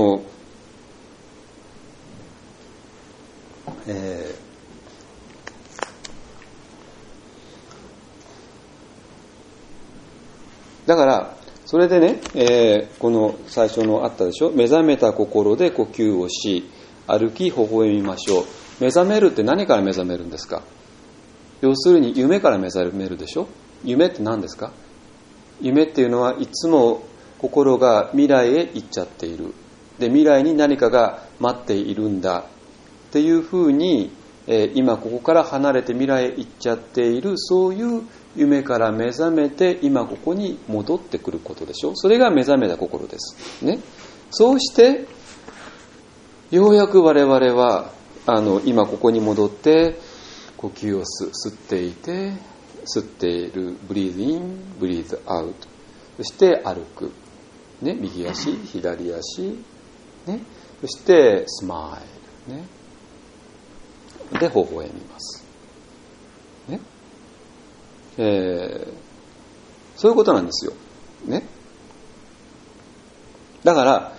だからそれでね、この最初のあったでしょ、目覚めた心で呼吸をし歩き微笑みましょう。目覚めるって何から目覚めるんですか。要するに夢から目覚めるでしょ。夢って何ですか。夢っていうのはいつも心が未来へ行っちゃっている。で未来に何かが待っているんだっていうふうに、今ここから離れて未来へ行っちゃっている、そういう夢から目覚めて今ここに戻ってくることでしょ。それが目覚めた心ですね。そうしてようやく我々は今ここに戻って呼吸を吸っていて、吸っている、ブリーズインブリーズアウト、そして歩くね、右足左足ね、そしてスマイルね、で微笑みますね。そういうことなんですよね。だから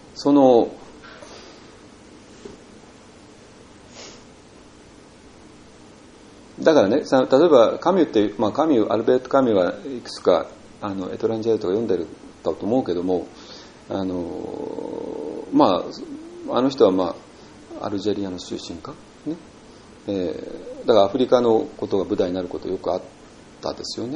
だからね、例えばカミュって、カミュ、アルベルト・カミュはいくつかエトランジェルとか読んでるだと思うけども、あの人はアルジェリアの出身かね、だからアフリカのことが舞台になることよくあったですよね。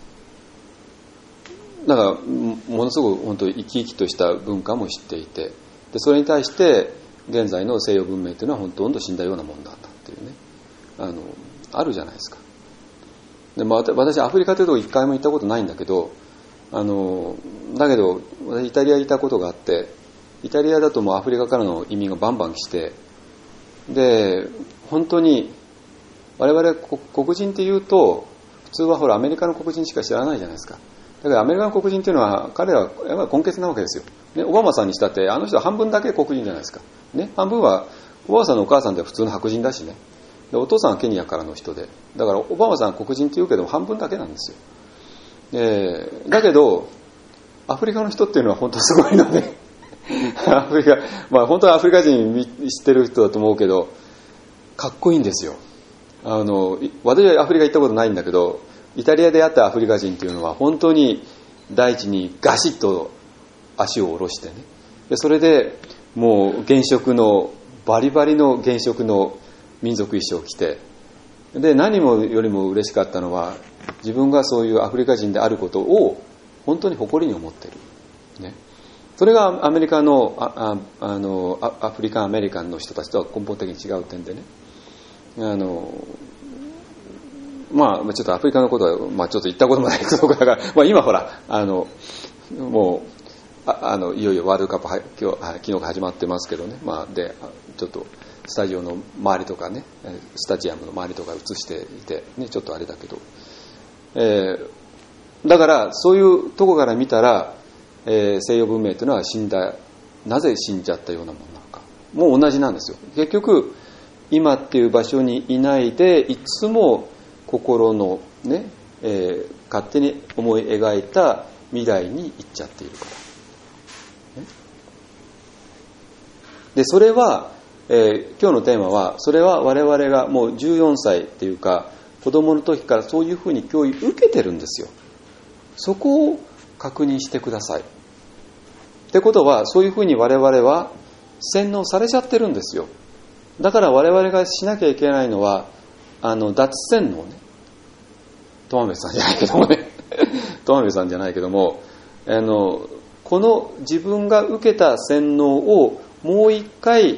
だからものすごく本当に生き生きとした文化も知っていて、でそれに対して現在の西洋文明というのはほとんど死んだようなもんだったっていうね、あるじゃないですか。で、私アフリカというとこ一回も行ったことないんだけど、だけど私イタリアにいたことがあって、イタリアだともうアフリカからの移民がバンバン来て、で本当に我々黒人っていうと普通はほらアメリカの黒人しか知らないじゃないですか。だからアメリカの黒人っていうのは彼らはやっぱり根血なわけですよ、ね。オバマさんにしたってあの人は半分だけ黒人じゃないですか、ね、半分はおばあさんのお母さんで普通の白人だしね。 でお父さんはケニアからの人で、だからオバマさんは黒人って言うけども半分だけなんですよ。だけどアフリカの人っていうのは本当すごいのでアフリカ、本当はアフリカ人知ってる人だと思うけどかっこいいんですよ。私はアフリカ行ったことないんだけど、イタリアで会ったアフリカ人っていうのは本当に大地にガシッと足を下ろしてね、でそれでもう原色のバリバリの原色の民族衣装を着て、で何もよりも嬉しかったのは自分がそういうアフリカ人であることを本当に誇りに思っている、ね、それがアメリカのアフリカンアメリカンの人たちとは根本的に違う点でね、ちょっとアフリカのことは、ちょっと言ったこともないところだから、今ほらもういよいよワールドカップ昨日が始まってますけどね、でちょっとスタジオの周りとかね、スタジアムの周りとか映していて、ね、ちょっとあれだけど、だからそういうとこから見たら、西洋文明というのはなぜ死んじゃったようなものなのか、もう同じなんですよ。結局今っていう場所にいないでいつも心のね、勝手に思い描いた未来に行っちゃっているから、ね、でそれは、今日のテーマはそれは我々がもう14歳っていうか子供の時からそういうふうに教育受けてるんですよ。そこを確認してください。ってことはそういうふうに我々は洗脳されちゃってるんですよ。だから我々がしなきゃいけないのは脱洗脳ね。トマメさんじゃないけどもねトマメさんじゃないけどもこの自分が受けた洗脳をもう一回、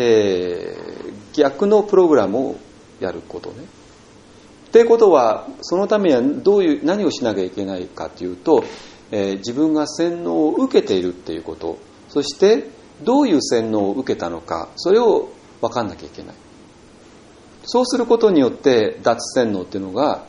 逆のプログラムをやることね。ってことはそのためには何をしなきゃいけないかというと、自分が洗脳を受けているっていうこと、そしてどういう洗脳を受けたのか、それを分かんなきゃいけない。そうすることによって脱洗脳っていうのが、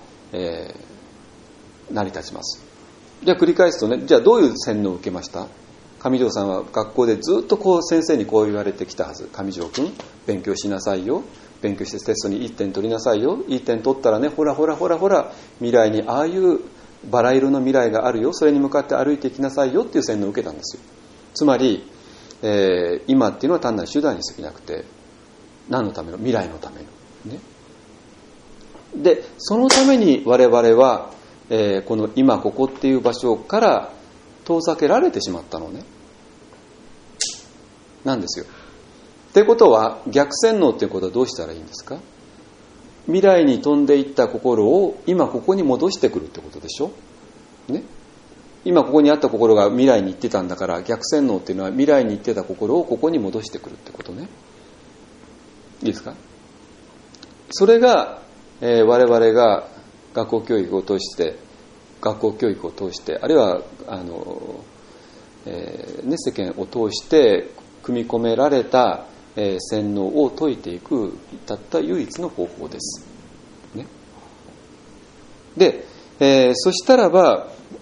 成り立ちます。じゃあ繰り返すとね、じゃあどういう洗脳を受けました？上条さんは学校でずっと先生にこう言われてきたはず。上条君、勉強しなさいよ。勉強してテストにいい点取りなさいよ。いい点取ったらね、ほら未来にああいうバラ色の未来があるよ。それに向かって歩いていきなさいよっていう洗脳を受けたんですよ。つまり、今っていうのは単なる手段に過ぎなくて、何のための？未来のための、ね、でそのために我々は、この今ここっていう場所から遠ざけられてしまったのね、なんですよ。ってことは逆洗脳っていうことはどうしたらいいんですか？未来に飛んでいった心を今ここに戻してくるってことでしょ、ね、今ここにあった心が未来に行ってたんだから、逆洗脳っていうのは未来に行ってた心をここに戻してくるってことね。いいですか？それが、我々が学校教育を通して、あるいは世間を通して組み込められた、洗脳を解いていくたった唯一の方法です、ね、で、そしたらば、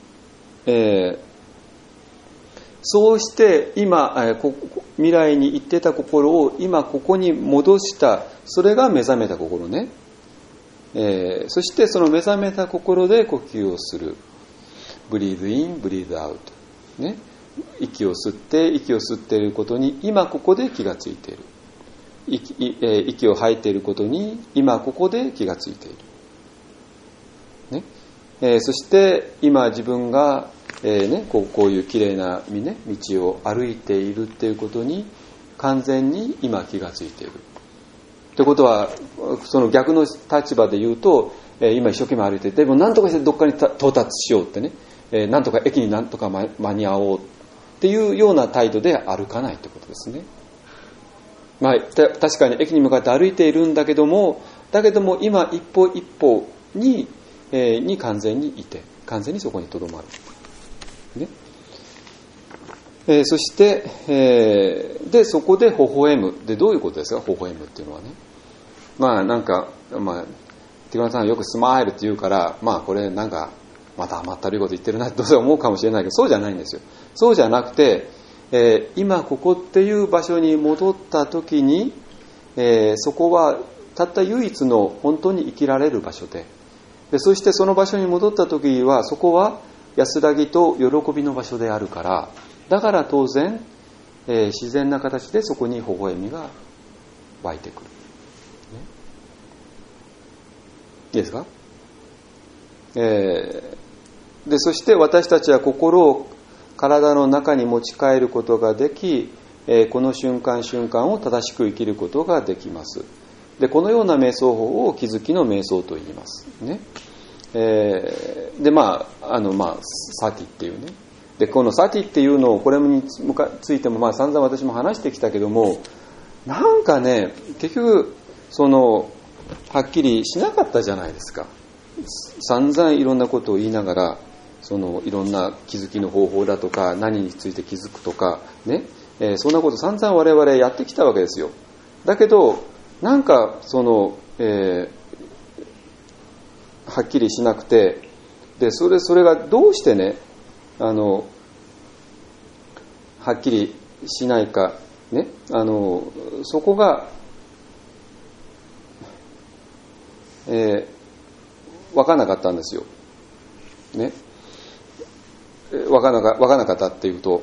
そうして今、未来に行ってた心を今ここに戻した、それが目覚めた心ね。そしてその目覚めた心で呼吸をする。ブリーズイン、ブリーズアウト、ね、息を吸っていることに今ここで気がついている。息を吐いていることに今ここで気がついている、ね。そして今自分が、こういうきれいな道を歩いているっていうことに完全に今気がついている。ということはその逆の立場で言うと、今一生懸命歩いてでも何とかしてどっかに到達しようってね、何とか駅に何とか間に合おうっていうような態度で歩かないってことですね。確かに駅に向かって歩いているんだけども今一歩一歩に完全にいて、完全にそこにとどまる、ね。そして、でそこで微笑む。でどういうことですか、微笑むっていうのはね。手倉さんよくスマイルって言うから、これなんかまた甘ったるいこと言ってるなってどうせ思うかもしれないけど、そうじゃないんですよ。そうじゃなくて、今ここっていう場所に戻った時に、そこはたった唯一の本当に生きられる場所で、そしてその場所に戻った時はそこは安らぎと喜びの場所であるから、だから当然、自然な形でそこに微笑みが湧いてくる、ね、いいですか。でそして私たちは心を体の中に持ち帰ることができ、この瞬間瞬間を正しく生きることができます。でこのような瞑想法を気づきの瞑想と言いますね。でサティっていうね、でこのサティっていうのをこれについても散々私も話してきたけども、なんかね結局はっきりしなかったじゃないですか。散々いろんなことを言いながら、いろんな気づきの方法だとか何について気づくとかね、そんなこと散々我々やってきたわけですよ。だけどなんかはっきりしなくて、でそれがどうしてねはっきりしないかね、そこが、分からなかったんですよね。分からなかったっていうと、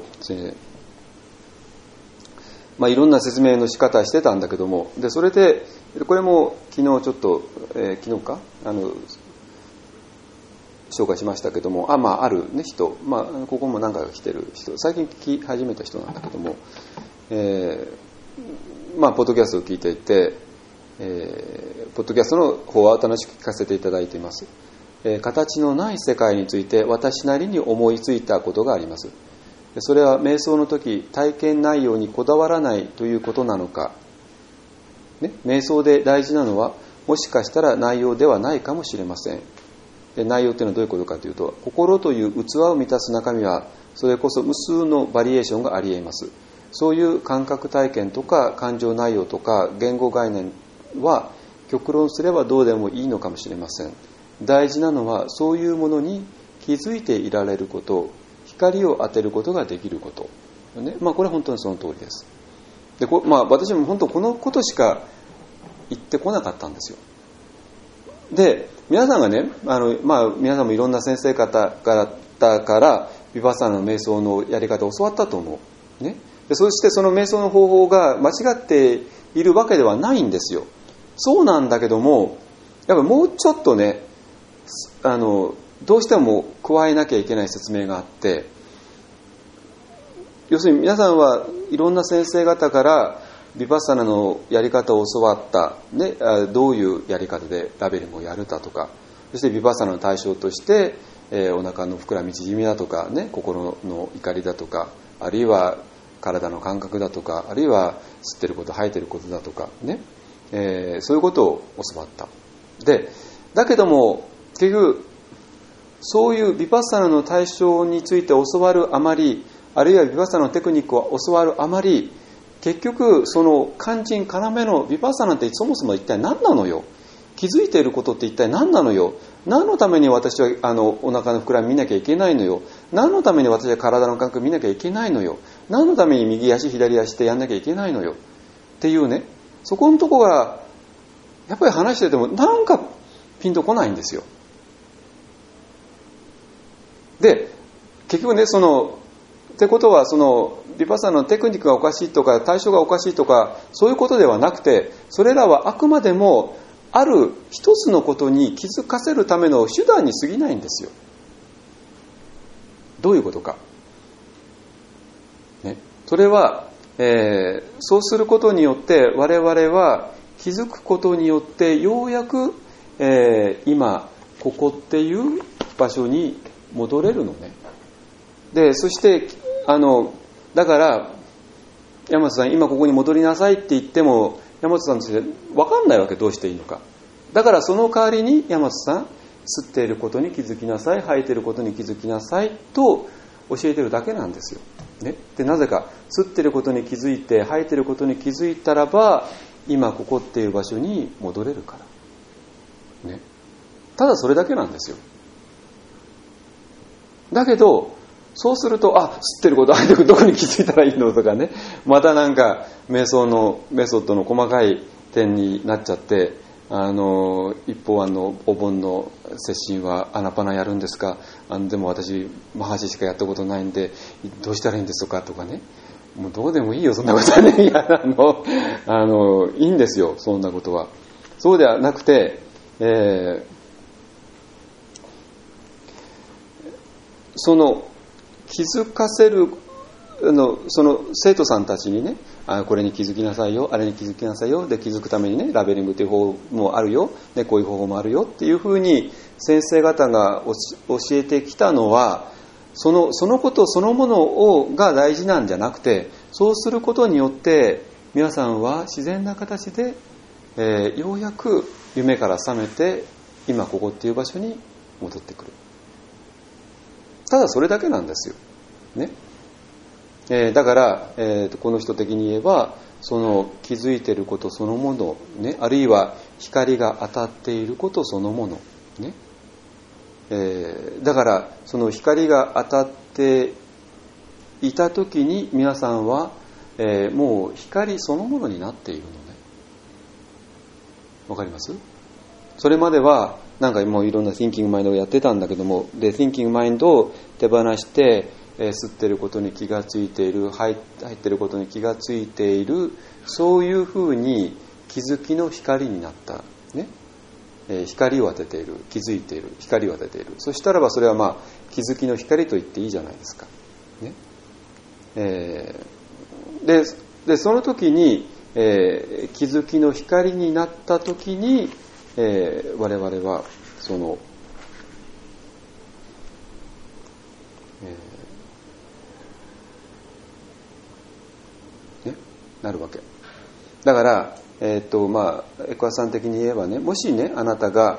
いろんな説明の仕方してたんだけども、でそれでこれも昨日ちょっと、昨日か紹介しましたけども、あるね人、ここも何回か来てる人、最近聞き始めた人なんだけども、ポッドキャストを聞いていて、ポッドキャストの方は楽しく聞かせていただいています。形のない世界について私なりに思いついたことがあります。それは瞑想の時体験内容にこだわらないということなのか、ね、瞑想で大事なのはもしかしたら内容ではないかもしれません。で内容っていうのはどういうことかというと、心という器を満たす中身はそれこそ無数のバリエーションがあり得ます。そういう感覚体験とか感情内容とか言語概念は極論すればどうでもいいのかもしれません。大事なのはそういうものに気づいていられること、光を当てることができること、ね、これは本当にその通りです。で私も本当このことしか言ってこなかったんですよ。で皆さんがね皆さんもいろんな先生方からヴィパッサナの瞑想のやり方を教わったと思う、ね、でそしてその瞑想の方法が間違っているわけではないんですよ。そうなんだけども、やっぱりもうちょっとねどうしても加えなきゃいけない説明があって、要するに皆さんはいろんな先生方からヴィパッサナのやり方を教わった、ね、どういうやり方でラベリングをやるかとか、そしてヴィパッサナの対象として、お腹の膨らみ縮みだとか、ね、心の怒りだとか、あるいは体の感覚だとか、あるいは吸ってること吐いてることだとかね、そういうことを教わった。でだけども結局そういうヴィパッサナの対象について教わるあまり、あるいはヴィパッサナのテクニックを教わるあまり、結局その肝心要のヴィパッサナってそもそも一体何なのよ、気づいていることって一体何なのよ、何のために私はお腹の膨らみ見なきゃいけないのよ、何のために私は体の感覚見なきゃいけないのよ、何のために右足左足ってやんなきゃいけないのよっていうね、そこのとこがやっぱり話しててもなんかピンとこないんですよ。で結局ねってことはヴィパッサナのテクニックがおかしいとか対象がおかしいとかそういうことではなくて、それらはあくまでもある一つのことに気づかせるための手段に過ぎないんですよ。どういうことか、ね、それは、そうすることによって我々は気づくことによってようやく、今ここっていう場所に戻れるのね。でそしてだから大和さん今ここに戻りなさいって言っても大和さんとして分かんないわけ、どうしていいのか。だからその代わりに大和さん吸っていることに気づきなさい、吐いていることに気づきなさいと教えてるだけなんですよ、ね、でなぜか吸っていることに気づいて吐いていることに気づいたらば今ここっていう場所に戻れるから、ね、ただそれだけなんですよ。だけどそうすると吸ってること吐いてることどこに気づいたらいいのとかね、またなんか瞑想のメソッドの細かい点になっちゃって、 一方お盆の接心はアナパナやるんですか、でも私マハシしかやったことないんでどうしたらいいんですかとかね、もうどうでもいいよそんなことはね。いやいいんですよそんなことは。そうではなくて、その気づかせるその生徒さんたちにね、これに気づきなさいよ、あれに気づきなさいよ、で気づくためにねラベリングという方法もあるよ、でこういう方法もあるよっていうふうに先生方が教えてきたのは、そのことそのものが大事なんじゃなくて、そうすることによって皆さんは自然な形で、ようやく夢から覚めて今ここっていう場所に戻ってくる。ただそれだけなんですよ、ね。だから、この人的に言えばその気づいていることそのもの、ね、あるいは光が当たっていることそのもの、ね。だからその光が当たっていた時に皆さんは、もう光そのものになっているのね。わかります？それまではなんかもういろんな Thinking Mind をやってたんだけども、で Thinking Mind を手放して吸ってることに気がついている、入ってることに気がついている、そういうふうに気づきの光になった、ね。光を当てている、気づいている、光を当てている。そしたらばそれはまあ気づきの光と言っていいじゃないですか、ね。でその時に、気づきの光になった時に、我々はその、なるわけだから、エクワさん的に言えばね、もしねあなたが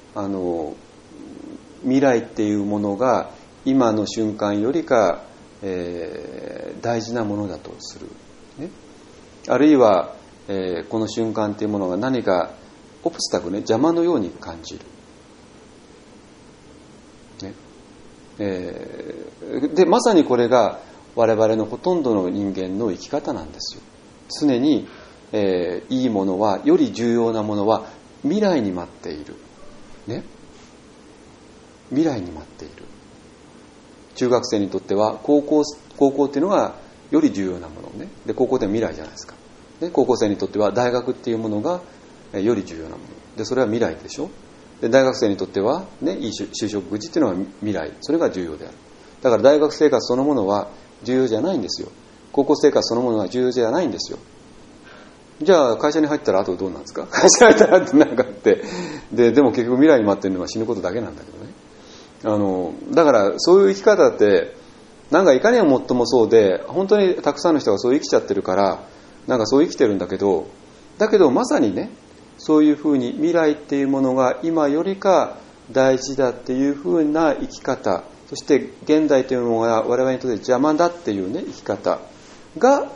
未来っていうものが今の瞬間よりか、大事なものだとする、ね、あるいは、この瞬間っていうものが何かオブスタクル、ね、邪魔のように感じる、ね。でまさにこれが我々のほとんどの人間の生き方なんですよ。常に、いいものは、より重要なものは未来に待っている、ね。未来に待っている。中学生にとっては高校っていうのがより重要なものね。で高校って未来じゃないですか。で高校生にとっては大学っていうものがより重要なもので、それは未来でしょ。で大学生にとっては、ね、いい就職口っていうのは未来、それが重要である。だから大学生活そのものは重要じゃないんですよ。高校生活そのものは重要じゃないんですよ。じゃあ会社に入ったらあとどうなんですか？会社に入ったらってなんかあって、でも結局未来に待ってるのは死ぬことだけなんだけどね。だからそういう生き方ってなんかいかにもっともそうで、本当にたくさんの人がそう生きちゃってるからなんかそう生きてるんだけどまさにね、そういうふうに未来っていうものが今よりか大事だっていうふうな生き方、そして現代というのが我々にとって邪魔だっていうね生き方が、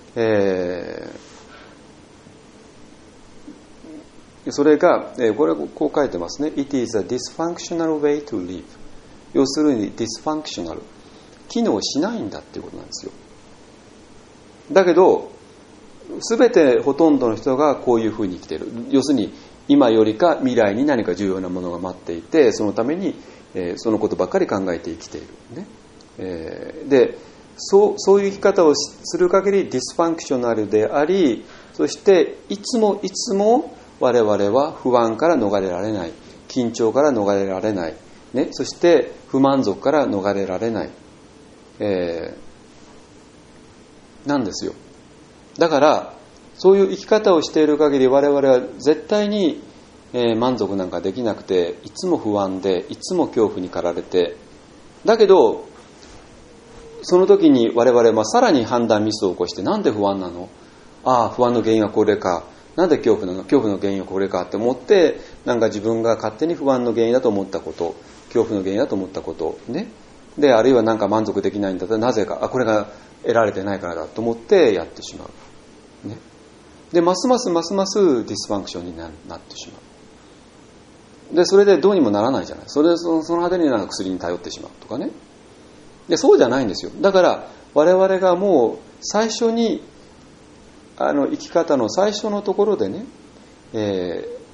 それが、これはこう書いてますね。 It is a dysfunctional way to live。 要するに dysfunctional、 機能しないんだっていうことなんですよ。だけど全てほとんどの人がこういうふうに生きている。要するに今よりか未来に何か重要なものが待っていて、そのために、そのことばっかり考えて生きている、ね。でそういう生き方をする限りディスファンクショナルであり、そしていつも我々は不安から逃れられない、緊張から逃れられない、ね、そして不満足から逃れられない、なんですよ。だからそういう生き方をしている限り我々は絶対に、満足なんかできなくて、いつも不安でいつも恐怖に駆られて、だけどその時に我々はさらに判断ミスを起こして、なんで不安なの？不安の原因はこれか、なんで恐怖なの？恐怖の原因はこれかって思って、なんか自分が勝手に不安の原因だと思ったこと、恐怖の原因だと思ったことね。であるいはなんか満足できないんだったらなぜか、これが得られてないからだと思ってやってしまう、ね。でますますディスファンクションになってしまう。でそれでどうにもならないじゃない。その果てになんか薬に頼ってしまうとかね。でそうじゃないんですよ。だから我々がもう最初に生き方の最初のところでね、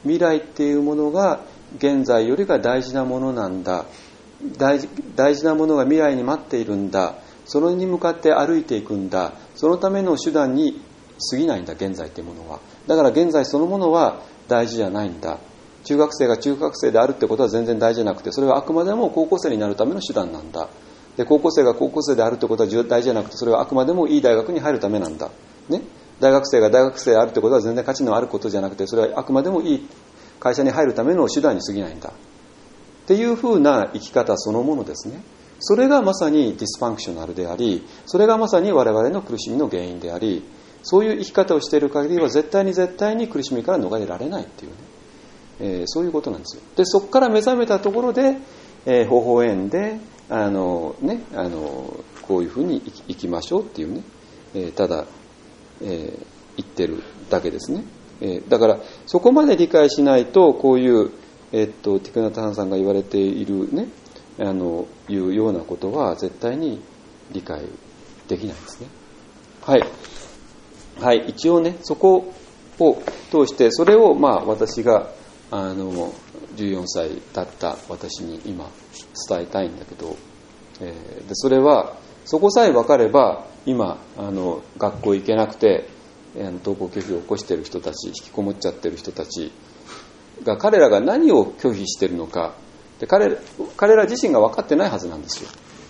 未来っていうものが現在よりが大事なものなんだ、大事なものが未来に待っているんだ、それに向かって歩いていくんだ、そのための手段に過ぎないんだ現在っていうものは。だから現在そのものは大事じゃないんだ。中学生が中学生であるってことは全然大事じゃなくて、それはあくまでも高校生になるための手段なんだ。で、高校生が高校生であるってことは大事じゃなくて、それはあくまでもいい大学に入るためなんだ、ね、大学生が大学生であるってことは全然価値のあることじゃなくて、それはあくまでもいい会社に入るための手段に過ぎないんだっていうふうな生き方そのものですね。それがまさにディスファンクショナルであり、それがまさに我々の苦しみの原因であり、そういう生き方をしている限りは絶対に苦しみから逃れられないっていうね、そういうことなんですよ。で、そこから目覚めたところで、微笑んでこういうふうに生きましょうっていうね、ただ、言ってるだけですね。だからそこまで理解しないと、こういう、ティクナタハンさんが言われているね、いうようなことは絶対に理解できないですね。はい、はい、一応ね、そこを通して、それを私が14歳だった私に今伝えたいんだけど、でそれはそこさえ分かれば、今学校行けなくて登校拒否を起こしている人たち、引きこもっちゃってる人たちが、彼らが何を拒否しているのかで、彼ら自身が分かってないはずなんですよ、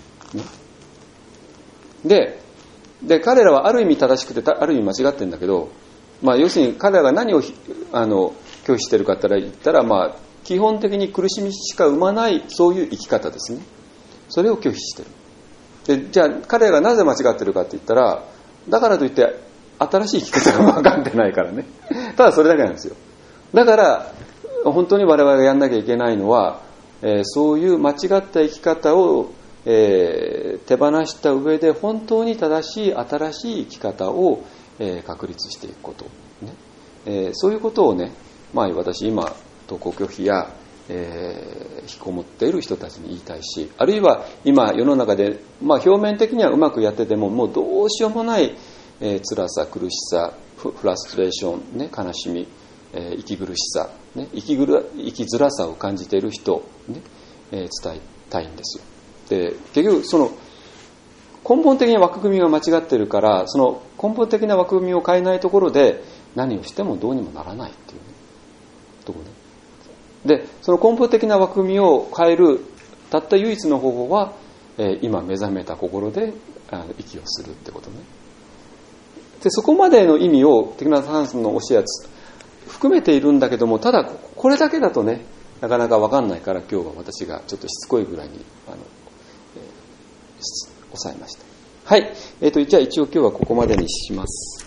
ね、で彼らはある意味正しくてある意味間違ってるんだけど、要するに彼らが何を拒否しているかって言ったら、基本的に苦しみしか生まないそういう生き方ですね。それを拒否している。で、じゃあ彼らがなぜ間違っているかって言ったら、だからといって新しい生き方が分かってないからね。ただそれだけなんですよ。だから本当に我々がやんなきゃいけないのは、そういう間違った生き方を、手放した上で本当に正しい新しい生き方を、確立していくこと、ね、そういうことをね、私今登校拒否や、引きこもっている人たちに言いたいし、あるいは今世の中で、表面的にはうまくやってても、もうどうしようもない、辛さ、苦しさ、フラストレーション、ね、悲しみ、息苦しさ、ね、生きづらさを感じている人、ね、伝えたいんですよ。で、結局その根本的な枠組みが間違っているから、その根本的な枠組みを変えないところで何をしてもどうにもならないっていう、ね、ところね。で、その根本的な枠組みを変えるたった唯一の方法は、今目覚めた心で息をするってことね。で、そこまでの意味をティクナタハンさんの教えは含めているんだけども、ただこれだけだとね、なかなか分かんないから、今日は私がちょっとしつこいぐらいに抑えました。はい、じゃあ一応今日はここまでにします。